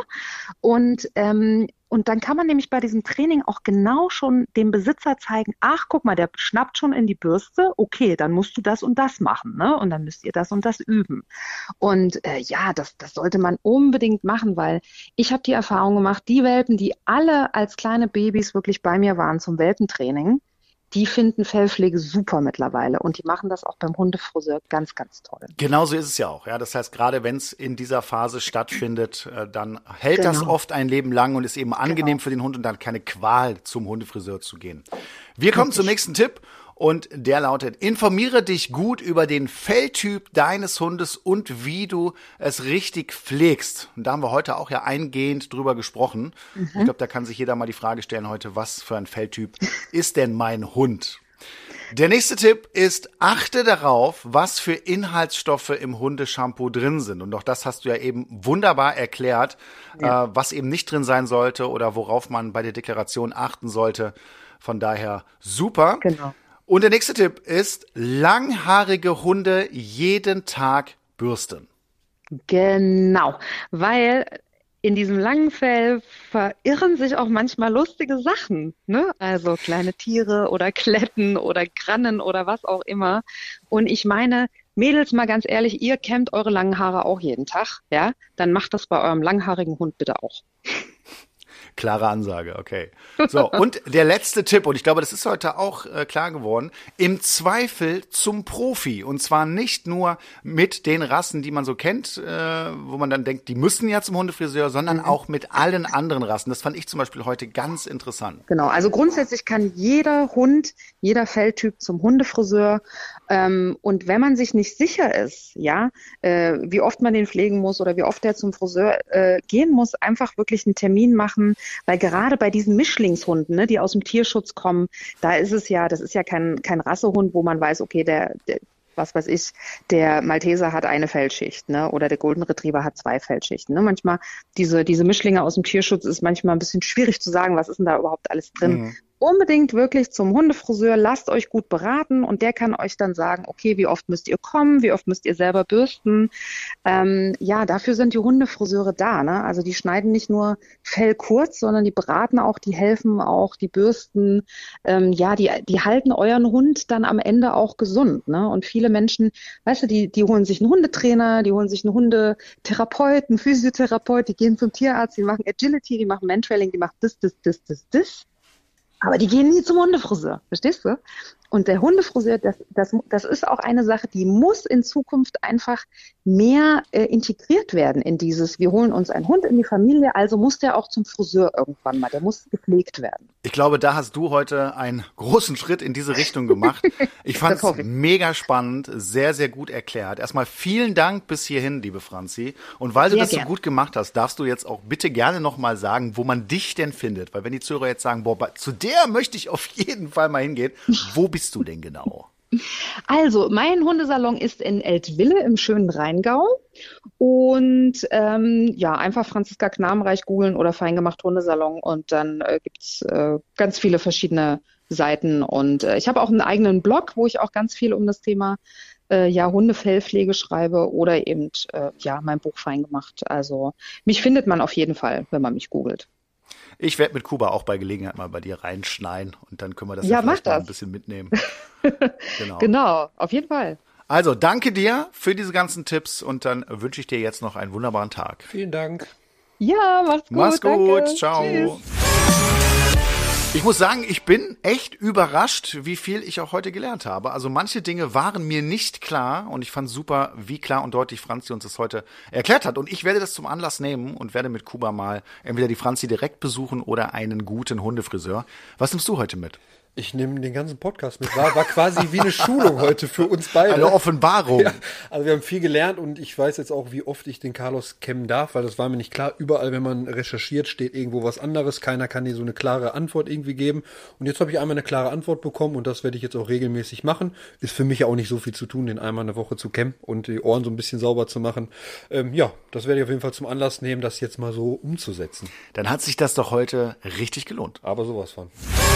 Und ähm, Und dann kann man nämlich bei diesem Training auch genau schon dem Besitzer zeigen, ach, guck mal, der schnappt schon in die Bürste, okay, dann musst du das und das machen, ne? Und dann müsst ihr das und das üben. Und äh, ja, das, das sollte man unbedingt machen, weil ich habe die Erfahrung gemacht, die Welpen, die alle als kleine Babys wirklich bei mir waren zum Welpentraining, die finden Fellpflege super mittlerweile und die machen das auch beim Hundefriseur ganz, ganz toll. Genauso ist es ja auch. Ja, das heißt, gerade wenn es in dieser Phase stattfindet, äh, dann hält genau. das oft ein Leben lang und ist eben angenehm genau. für den Hund und dann keine Qual, zum Hundefriseur zu gehen. Wir kommen Richtig. zum nächsten Tipp. Und der lautet: Informiere dich gut über den Felltyp deines Hundes und wie du es richtig pflegst. Und da haben wir heute auch ja eingehend drüber gesprochen. Mhm. Ich glaube, da kann sich jeder mal die Frage stellen heute, was für ein Felltyp ist denn mein Hund? Der nächste Tipp ist: Achte darauf, was für Inhaltsstoffe im Hundeshampoo drin sind. Und auch das hast du ja eben wunderbar erklärt, ja. äh, was eben nicht drin sein sollte oder worauf man bei der Deklaration achten sollte. Von daher super. Genau. Und der nächste Tipp ist: Langhaarige Hunde jeden Tag bürsten. Genau, weil in diesem langen Fell verirren sich auch manchmal lustige Sachen, ne? Also kleine Tiere oder Kletten oder Grannen oder was auch immer. Und ich meine, Mädels, mal ganz ehrlich, ihr kämmt eure langen Haare auch jeden Tag, ja? Dann macht das bei eurem langhaarigen Hund bitte auch. Klare Ansage, okay. So, und der letzte Tipp, und ich glaube, das ist heute auch äh, klar geworden: Im Zweifel zum Profi. Und zwar nicht nur mit den Rassen, die man so kennt, äh, wo man dann denkt, die müssen ja zum Hundefriseur, sondern mhm. auch mit allen anderen Rassen. Das fand ich zum Beispiel heute ganz interessant. Genau, also grundsätzlich kann jeder Hund, jeder Felltyp zum Hundefriseur. Ähm, und wenn man sich nicht sicher ist, ja, äh, wie oft man den pflegen muss oder wie oft der zum Friseur äh, gehen muss, einfach wirklich einen Termin machen. Weil gerade bei diesen Mischlingshunden, ne, die aus dem Tierschutz kommen, da ist es ja, das ist ja kein, kein Rassehund, wo man weiß, okay, der, der, was weiß ich, der Malteser hat eine Fellschicht, ne, oder der Golden Retriever hat zwei Fellschichten. Ne. Manchmal, diese, diese Mischlinge aus dem Tierschutz ist manchmal ein bisschen schwierig zu sagen, was ist denn da überhaupt alles drin. Mhm. Unbedingt wirklich zum Hundefriseur, lasst euch gut beraten und der kann euch dann sagen, okay, wie oft müsst ihr kommen, wie oft müsst ihr selber bürsten. Ähm, ja, dafür sind die Hundefriseure da, ne? Also die schneiden nicht nur Fell kurz, sondern die beraten auch, die helfen auch, die bürsten. Ähm, ja, die, die halten euren Hund dann am Ende auch gesund, ne? Und viele Menschen, weißt du, die, die holen sich einen Hundetrainer, die holen sich einen Hundetherapeut, einen Physiotherapeut, die gehen zum Tierarzt, die machen Agility, die machen Mantrailing, die machen das, das, das, das, das. Aber die gehen nie zum Hundefriseur, verstehst du? Und der Hundefriseur, das, das, das ist auch eine Sache, die muss in Zukunft einfach mehr äh, integriert werden in dieses, wir holen uns einen Hund in die Familie, also muss der auch zum Friseur irgendwann mal, der muss gepflegt werden. Ich glaube, da hast du heute einen großen Schritt in diese Richtung gemacht. Ich fand es mega spannend, sehr, sehr gut erklärt. Erstmal vielen Dank bis hierhin, liebe Franzi. Und weil du Sehr das so gern. gut gemacht hast, darfst du jetzt auch bitte gerne nochmal sagen, wo man dich denn findet. Weil wenn die Zuhörer jetzt sagen, boah, zu der möchte ich auf jeden Fall mal hingehen, wo bist du denn genau? Also, mein Hundesalon ist in Eltville im schönen Rheingau. Und ähm, ja, einfach Franziska Knabenreich googeln oder Feingemacht Hundesalon und dann äh, gibt's äh, ganz viele verschiedene Seiten. Und äh, ich habe auch einen eigenen Blog, wo ich auch ganz viel um das Thema äh, ja, Hundefellpflege schreibe oder eben äh, ja, mein Buch Feingemacht. Also mich findet man auf jeden Fall, wenn man mich googelt. Ich werde mit Kuba auch bei Gelegenheit mal bei dir reinschneiden und dann können wir das Ja, ja vielleicht mach mal das. ein bisschen mitnehmen. Genau. Genau, auf jeden Fall. Also, danke dir für diese ganzen Tipps und dann wünsche ich dir jetzt noch einen wunderbaren Tag. Vielen Dank. Ja, macht's gut. Mach's gut, danke. ciao. Tschüss. Ich muss sagen, ich bin echt überrascht, wie viel ich auch heute gelernt habe. Also manche Dinge waren mir nicht klar und ich fand super, wie klar und deutlich Franzi uns das heute erklärt hat. Und ich werde das zum Anlass nehmen und werde mit Kuba mal entweder die Franzi direkt besuchen oder einen guten Hundefriseur. Was nimmst du heute mit? Ich nehme den ganzen Podcast mit. War, war quasi wie eine Schulung heute für uns beide. Eine Offenbarung. Ja, also wir haben viel gelernt und ich weiß jetzt auch, wie oft ich den Carlos kämmen darf, weil das war mir nicht klar. Überall, wenn man recherchiert, steht irgendwo was anderes. Keiner kann dir so eine klare Antwort irgendwie geben. Und jetzt habe ich einmal eine klare Antwort bekommen und das werde ich jetzt auch regelmäßig machen. Ist für mich ja auch nicht so viel zu tun, den einmal eine Woche zu kämmen und die Ohren so ein bisschen sauber zu machen. Ähm, ja, das werde ich auf jeden Fall zum Anlass nehmen, das jetzt mal so umzusetzen. Dann hat sich das doch heute richtig gelohnt. Aber sowas von.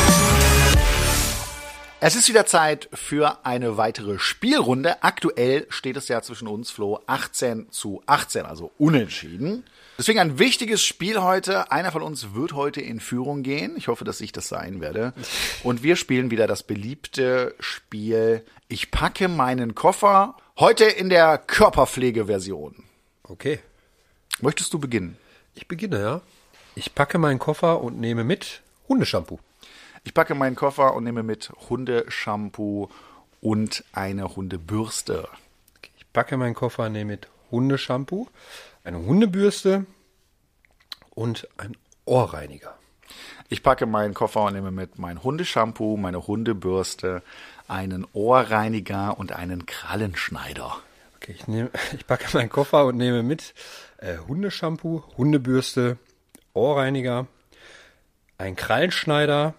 Es ist wieder Zeit für eine weitere Spielrunde. Aktuell steht es ja zwischen uns, Flo, achtzehn zu achtzehn, also unentschieden. Deswegen ein wichtiges Spiel heute. Einer von uns wird heute in Führung gehen. Ich hoffe, dass ich das sein werde. Und wir spielen wieder das beliebte Spiel Ich packe meinen Koffer. Heute in der Körperpflegeversion. Okay. Möchtest du beginnen? Ich beginne, ja. Ich packe meinen Koffer und nehme mit Hundeshampoo. Ich packe meinen Koffer und nehme mit Hundeshampoo und eine Hundebürste. Ich packe meinen Koffer, nehme mit Hundeshampoo, eine Hundebürste und ein Ohrreiniger. Ich packe meinen Koffer und nehme mit mein Hundeshampoo, meine Hundebürste, einen Ohrreiniger und einen Krallenschneider. Okay, ich, nehme, ich packe meinen Koffer und nehme mit äh, Hundeshampoo, Hundebürste, Ohrreiniger, ein Krallenschneider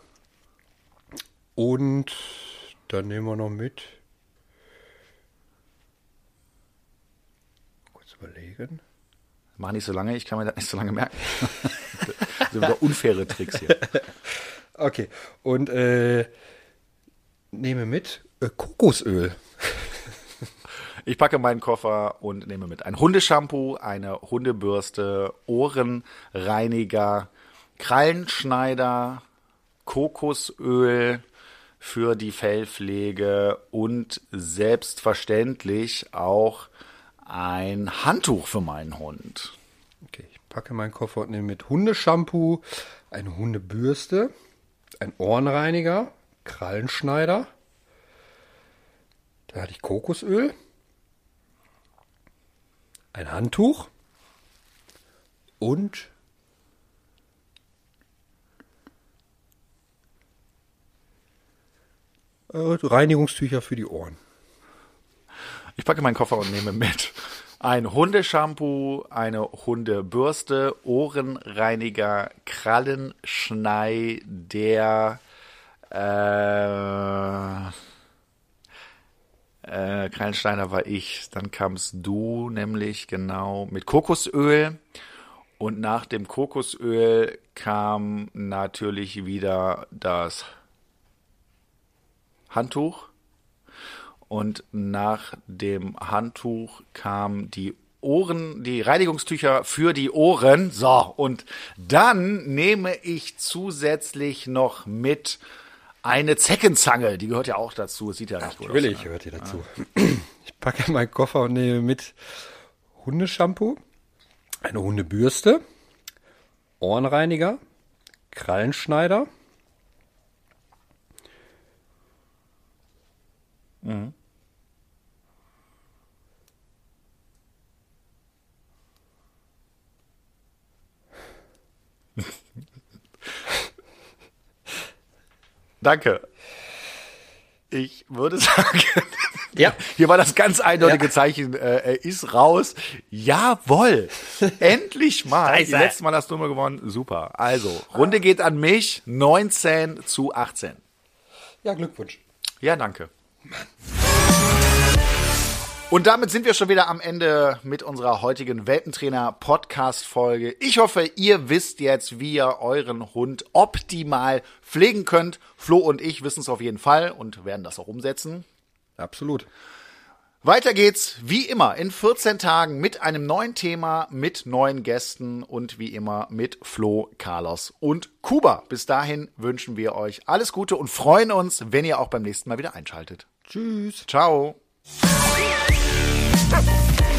und dann nehmen wir noch mit. Kurz überlegen. Mach nicht so lange, ich kann mir das nicht so lange merken. Das sind wieder unfaire Tricks hier. Okay, und äh, nehme mit äh, Kokosöl. Ich packe meinen Koffer und nehme mit ein Hundeshampoo, eine Hundebürste, Ohrenreiniger, Krallenschneider, Kokosöl für die Fellpflege und selbstverständlich auch ein Handtuch für meinen Hund. Okay, ich packe meinen Koffer und nehme mit Hundeshampoo, eine Hundebürste, ein Ohrenreiniger, Krallenschneider. Da hatte ich Kokosöl, ein Handtuch und äh, Reinigungstücher für die Ohren. Ich packe meinen Koffer und nehme mit ein Hundeshampoo, eine Hundebürste, Ohrenreiniger, Krallenschneider, äh, äh, Krallenschneider war ich, dann kamst du nämlich genau mit Kokosöl und nach dem Kokosöl kam natürlich wieder das Handtuch. Und nach dem Handtuch kamen die Ohren, die Reinigungstücher für die Ohren. So, und dann nehme ich zusätzlich noch mit eine Zeckenzange. Die gehört ja auch dazu. Sieht ja nicht gut aus. Natürlich gehört die dazu. Ich packe meinen Koffer und nehme mit Hundeshampoo, eine Hundebürste, Ohrenreiniger, Krallenschneider, Mhm. Danke. Ich würde sagen, Ja. Hier war das ganz eindeutige Ja. Zeichen, äh, er ist raus. Jawohl, endlich mal. Scheiße. Die letzte Mal hast du immer gewonnen. Super. Also, Runde geht an mich, neunzehn zu achtzehn. Ja, Glückwunsch. Ja, danke. Und damit sind wir schon wieder am Ende mit unserer heutigen Welpentrainer-Podcast-Folge. Ich hoffe, ihr wisst jetzt, wie ihr euren Hund optimal pflegen könnt. Flo und ich wissen es auf jeden Fall und werden das auch umsetzen. Absolut. Weiter geht's, wie immer, in vierzehn Tagen mit einem neuen Thema, mit neuen Gästen und wie immer mit Flo, Carlos und Kuba. Bis dahin wünschen wir euch alles Gute und freuen uns, wenn ihr auch beim nächsten Mal wieder einschaltet. Tschüss. Ciao.